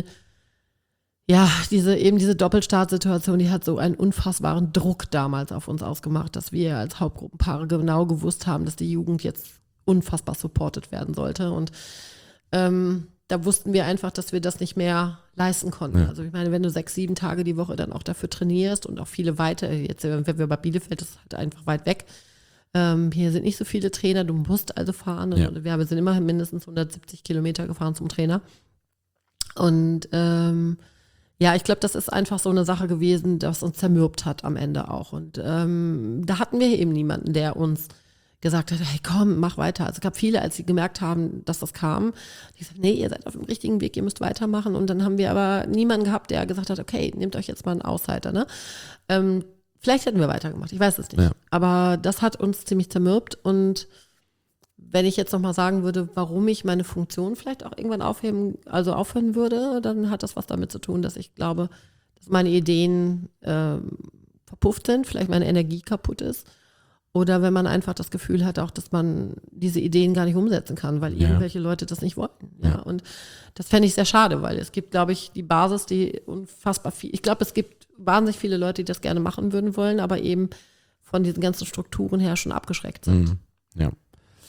diese Doppelstartsituation, die hat so einen unfassbaren Druck damals auf uns ausgemacht, dass wir als Hauptgruppenpaare genau gewusst haben, dass die Jugend jetzt unfassbar supported werden sollte. Und da wussten wir einfach, dass wir das nicht mehr leisten konnten. Also ich meine, wenn du 6-7 Tage die Woche dann auch dafür trainierst und auch viele weiter, jetzt wenn wir bei Bielefeld, das ist halt einfach weit weg. Hier sind nicht so viele Trainer, du musst also fahren. Und wir sind immer mindestens 170 Kilometer gefahren zum Trainer. Und ich glaube, das ist einfach so eine Sache gewesen, das uns zermürbt hat am Ende auch. Und da hatten wir eben niemanden, der uns gesagt hat, hey komm, mach weiter. Also es gab viele, als sie gemerkt haben, dass das kam, die gesagt, nee, ihr seid auf dem richtigen Weg, ihr müsst weitermachen. Und dann haben wir aber niemanden gehabt, der gesagt hat, okay, nehmt euch jetzt mal einen Ausseiter. Ne? Vielleicht hätten wir weitergemacht, ich weiß es nicht. Ja. Aber das hat uns ziemlich zermürbt. Und wenn ich jetzt nochmal sagen würde, warum ich meine Funktion vielleicht auch irgendwann aufhören würde, dann hat das was damit zu tun, dass ich glaube, dass meine Ideen verpufft sind, vielleicht meine Energie kaputt ist. Oder wenn man einfach das Gefühl hat, auch, dass man diese Ideen gar nicht umsetzen kann, weil irgendwelche Leute das nicht wollten. Ja. Und das fände ich sehr schade, weil es gibt, glaube ich, die Basis, die unfassbar viel, ich glaube, es gibt wahnsinnig viele Leute, die das gerne machen würden wollen, aber eben von diesen ganzen Strukturen her schon abgeschreckt sind. Ja.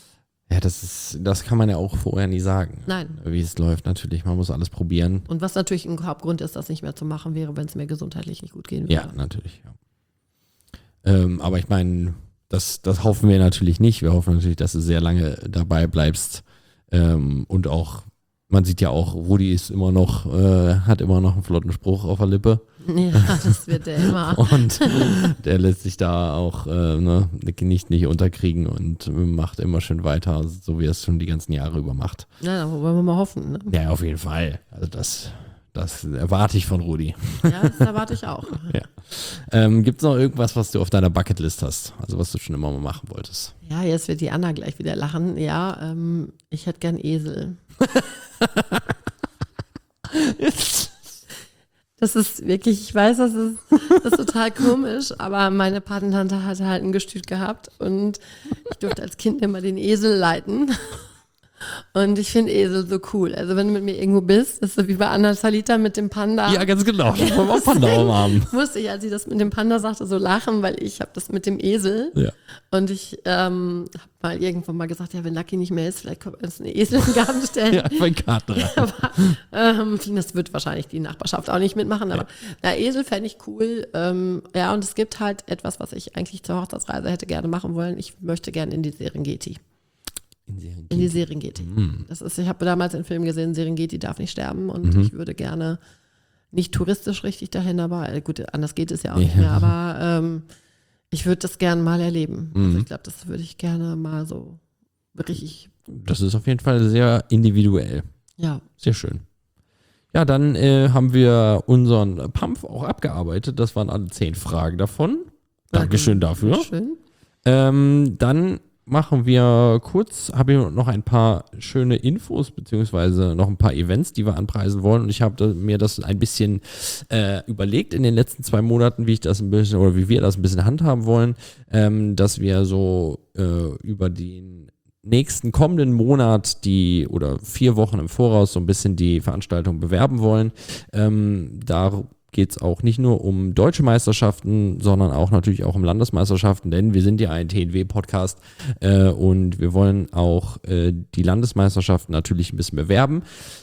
Ja, das kann man ja auch vorher nie sagen. Nein. Wie es läuft natürlich. Man muss alles probieren. Und was natürlich ein Hauptgrund ist, das nicht mehr zu machen wäre, wenn es mir gesundheitlich nicht gut gehen würde. Ja, natürlich. Ja. Aber ich meine, das hoffen wir natürlich nicht. Wir hoffen natürlich, dass du sehr lange dabei bleibst. Und auch, man sieht ja auch, Rudi ist immer noch, hat immer noch einen flotten Spruch auf der Lippe. Ja, das wird der immer. Und der lässt sich da auch nicht unterkriegen und macht immer schön weiter, so wie er es schon die ganzen Jahre über macht. Ja, da wollen wir mal hoffen. Ne? Ja, auf jeden Fall. Also das erwarte ich von Rudi. Ja, das erwarte ich auch. Ja. Gibt es noch irgendwas, was du auf deiner Bucketlist hast? Also was du schon immer mal machen wolltest? Ja, jetzt wird die Anna gleich wieder lachen. Ja, ich hätte gern Esel. Das ist wirklich, ich weiß, das ist total komisch, aber meine Patentante hatte halt ein Gestüt gehabt und ich durfte als Kind immer den Esel leiten. Und ich finde Esel so cool. Also wenn du mit mir irgendwo bist, ist so wie bei Anna Salita mit dem Panda. Ja, ganz genau. Ich wollte auch Panda haben. Musste ich, als sie das mit dem Panda sagte, so lachen, weil ich habe das mit dem Esel. Ja. Und ich habe mal irgendwann mal gesagt, ja, wenn Lucky nicht mehr ist, vielleicht können wir uns einen Esel in den Garten stellen. Ja, mein Garten rein. Aber das wird wahrscheinlich die Nachbarschaft auch nicht mitmachen. Aber Esel fände ich cool. Ja, und es gibt halt etwas, was ich eigentlich zur Hochzeitsreise hätte gerne machen wollen. Ich möchte gerne in die Serengeti. In die Serengeti. Das ist, ich habe damals den Film gesehen, Serengeti darf nicht sterben und ich würde gerne nicht touristisch richtig dahin, aber gut, anders geht es ja auch nicht mehr, aber ich würde das gerne mal erleben. Also ich glaube, das würde ich gerne mal so richtig. Das ist auf jeden Fall sehr individuell. Ja. Sehr schön. Ja, dann haben wir unseren Pump auch abgearbeitet. Das waren alle 10 Fragen davon. Dankeschön dafür. Schön. Dann machen wir kurz, habe ich noch ein paar schöne Infos, beziehungsweise noch ein paar Events, die wir anpreisen wollen. Und ich habe mir das ein bisschen überlegt in den letzten 2 Monaten, wie ich das ein bisschen oder wie wir das ein bisschen handhaben wollen, dass wir so über den nächsten kommenden Monat oder 4 Wochen im Voraus so ein bisschen die Veranstaltung bewerben wollen. Da geht es auch nicht nur um deutsche Meisterschaften, sondern auch natürlich auch um Landesmeisterschaften, denn wir sind ja ein TNW-Podcast und wir wollen auch die Landesmeisterschaften natürlich ein bisschen bewerben.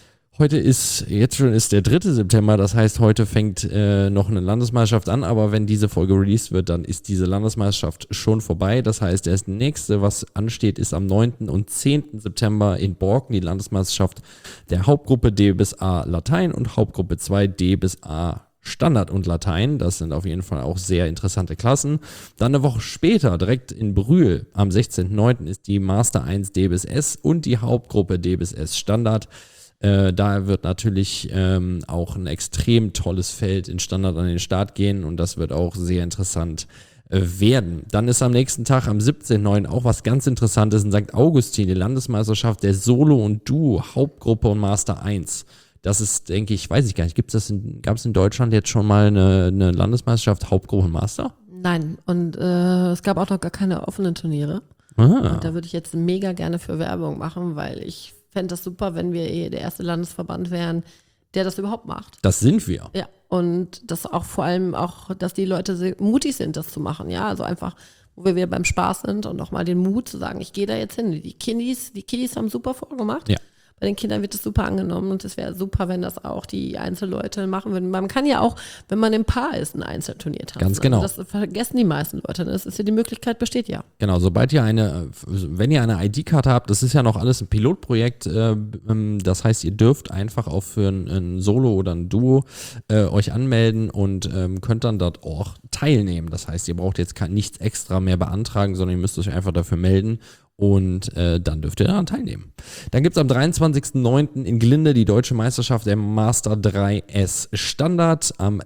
Jetzt schon ist der 3. September, das heißt, heute fängt noch eine Landesmeisterschaft an, aber wenn diese Folge released wird, dann ist diese Landesmeisterschaft schon vorbei. Das heißt, das nächste, was ansteht, ist am 9. und 10. September in Borken, die Landesmeisterschaft der Hauptgruppe D bis A Latein und Hauptgruppe 2 D bis A Standard und Latein. Das sind auf jeden Fall auch sehr interessante Klassen. Dann eine Woche später, direkt in Brühl, am 16.09. ist die Master 1 D bis S und die Hauptgruppe D bis S Standard. Da wird natürlich auch ein extrem tolles Feld in Standard an den Start gehen und das wird auch sehr interessant werden. Dann ist am nächsten Tag, am 17.09. auch was ganz Interessantes in St. Augustin, die Landesmeisterschaft der Solo und Duo, Hauptgruppe und Master 1. Das ist, denke ich, weiß ich gar nicht, gab es in Deutschland jetzt schon mal eine Landesmeisterschaft Hauptgruppe und Master? Nein, und es gab auch noch gar keine offenen Turniere. Und da würde ich jetzt mega gerne für Werbung machen, weil ich fände das super, wenn wir der erste Landesverband wären, der das überhaupt macht. Das sind wir. Ja, und das auch vor allem auch, dass die Leute mutig sind, das zu machen. Ja, also einfach, wo wir wieder beim Spaß sind und nochmal den Mut zu sagen, ich gehe da jetzt hin. Die Kiddies haben super vorgemacht. Ja. Bei den Kindern wird es super angenommen und es wäre super, wenn das auch die Einzelleute machen würden. Man kann ja auch, wenn man im Paar ist, ein Einzelturnier tanzen. Ganz genau. Also das vergessen die meisten Leute. Das ist ja, die Möglichkeit besteht ja. Genau, wenn ihr eine ID-Karte habt, das ist ja noch alles ein Pilotprojekt, das heißt, ihr dürft einfach auch für ein Solo oder ein Duo euch anmelden und könnt dann dort auch teilnehmen. Das heißt, ihr braucht jetzt nichts extra mehr beantragen, sondern ihr müsst euch einfach dafür melden. Und dann dürft ihr daran teilnehmen. Dann gibt es am 23.09. in Glinde die Deutsche Meisterschaft der Master 3S Standard. Am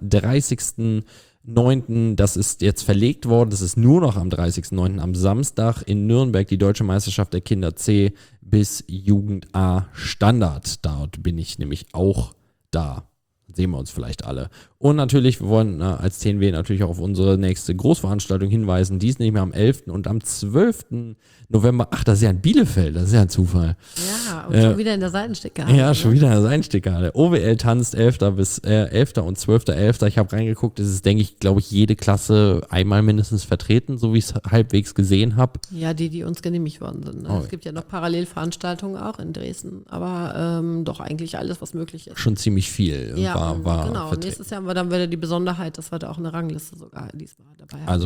30.09., das ist jetzt verlegt worden, das ist nur noch am 30.09. am Samstag in Nürnberg die Deutsche Meisterschaft der Kinder C bis Jugend A Standard. Dort bin ich nämlich auch da. sehen wir uns vielleicht alle. Und natürlich, wir wollen als TNW natürlich auch auf unsere nächste Großveranstaltung hinweisen. Die ist nämlich am 11. und am 12. November. Ach, das ist ja in Bielefeld, das ist ja ein Zufall. Ja, und schon wieder in der Seitenstickhalle. Ja, schon wieder in der Seitenstickhalle. OWL tanzt 11. bis 11. und 12.11. Ich habe reingeguckt, es ist, denke ich, glaube ich, jede Klasse einmal mindestens vertreten, so wie ich es halbwegs gesehen habe. Ja, die uns genehmigt worden sind. Ne? Oh. Es gibt ja noch Parallelveranstaltungen auch in Dresden, aber doch eigentlich alles, was möglich ist. Schon ziemlich viel Ja, war genau. vertreten. Nächstes Jahr haben wir dann wieder die Besonderheit, dass wir da auch eine Rangliste sogar diesmal dabei haben. Also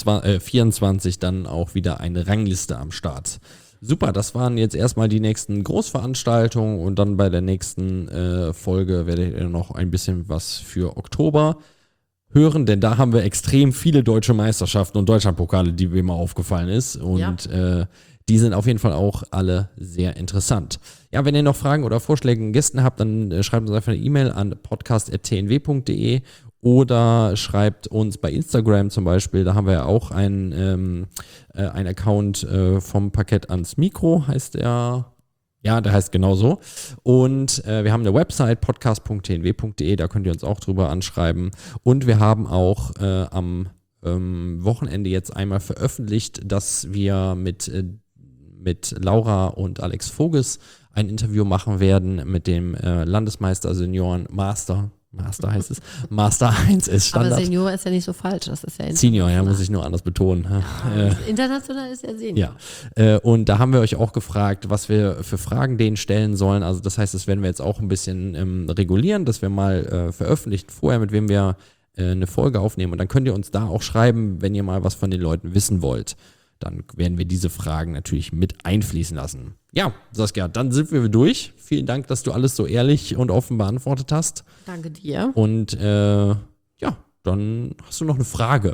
24 dann auch wieder eine Rangliste am Start. Super, das waren jetzt erstmal die nächsten Großveranstaltungen und dann bei der nächsten Folge werdet ihr noch ein bisschen was für Oktober hören, denn da haben wir extrem viele deutsche Meisterschaften und Deutschlandpokale, die mir mal aufgefallen ist und die sind auf jeden Fall auch alle sehr interessant. Ja, wenn ihr noch Fragen oder Vorschläge Gästen habt, dann schreibt uns einfach eine E-Mail an podcast@tnw.de oder schreibt uns bei Instagram zum Beispiel, da haben wir ja auch einen Account vom Parkett ans Mikro, heißt der. Ja, der heißt genauso. Und wir haben eine Website, podcast.tnw.de, da könnt ihr uns auch drüber anschreiben. Und wir haben auch am Wochenende jetzt einmal veröffentlicht, dass wir mit Laura und Alex Voges ein Interview machen werden mit dem Landesmeister Senioren Master heißt es, Master 1 ist Standard. Aber Senior ist ja nicht so falsch, das ist ja Senior, ja, muss ich nur anders betonen. international ist ja Senior. Ja, und da haben wir euch auch gefragt, was wir für Fragen denen stellen sollen. Also das heißt, das werden wir jetzt auch ein bisschen regulieren, dass wir mal veröffentlichen vorher, mit wem wir eine Folge aufnehmen. Und dann könnt ihr uns da auch schreiben, wenn ihr mal was von den Leuten wissen wollt. Dann werden wir diese Fragen natürlich mit einfließen lassen. Ja, Saskia, dann sind wir durch. Vielen Dank, dass du alles so ehrlich und offen beantwortet hast. Danke dir. Und ja, dann hast du noch eine Frage.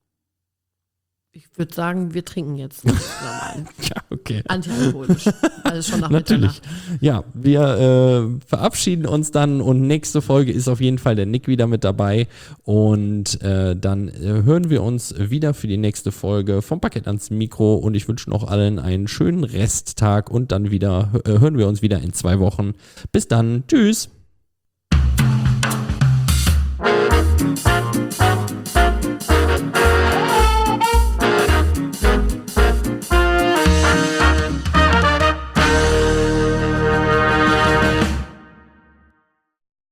Ich würde sagen, wir trinken jetzt normal. Ja, okay. Antialkoholisch. Also schon nach Natürlich. Mitternacht. Ja, wir verabschieden uns dann und nächste Folge ist auf jeden Fall der Nick wieder mit dabei und dann hören wir uns wieder für die nächste Folge vom Parkett ans Mikro und ich wünsche noch allen einen schönen Resttag und dann wieder hören wir uns wieder in 2 Wochen. Bis dann. Tschüss.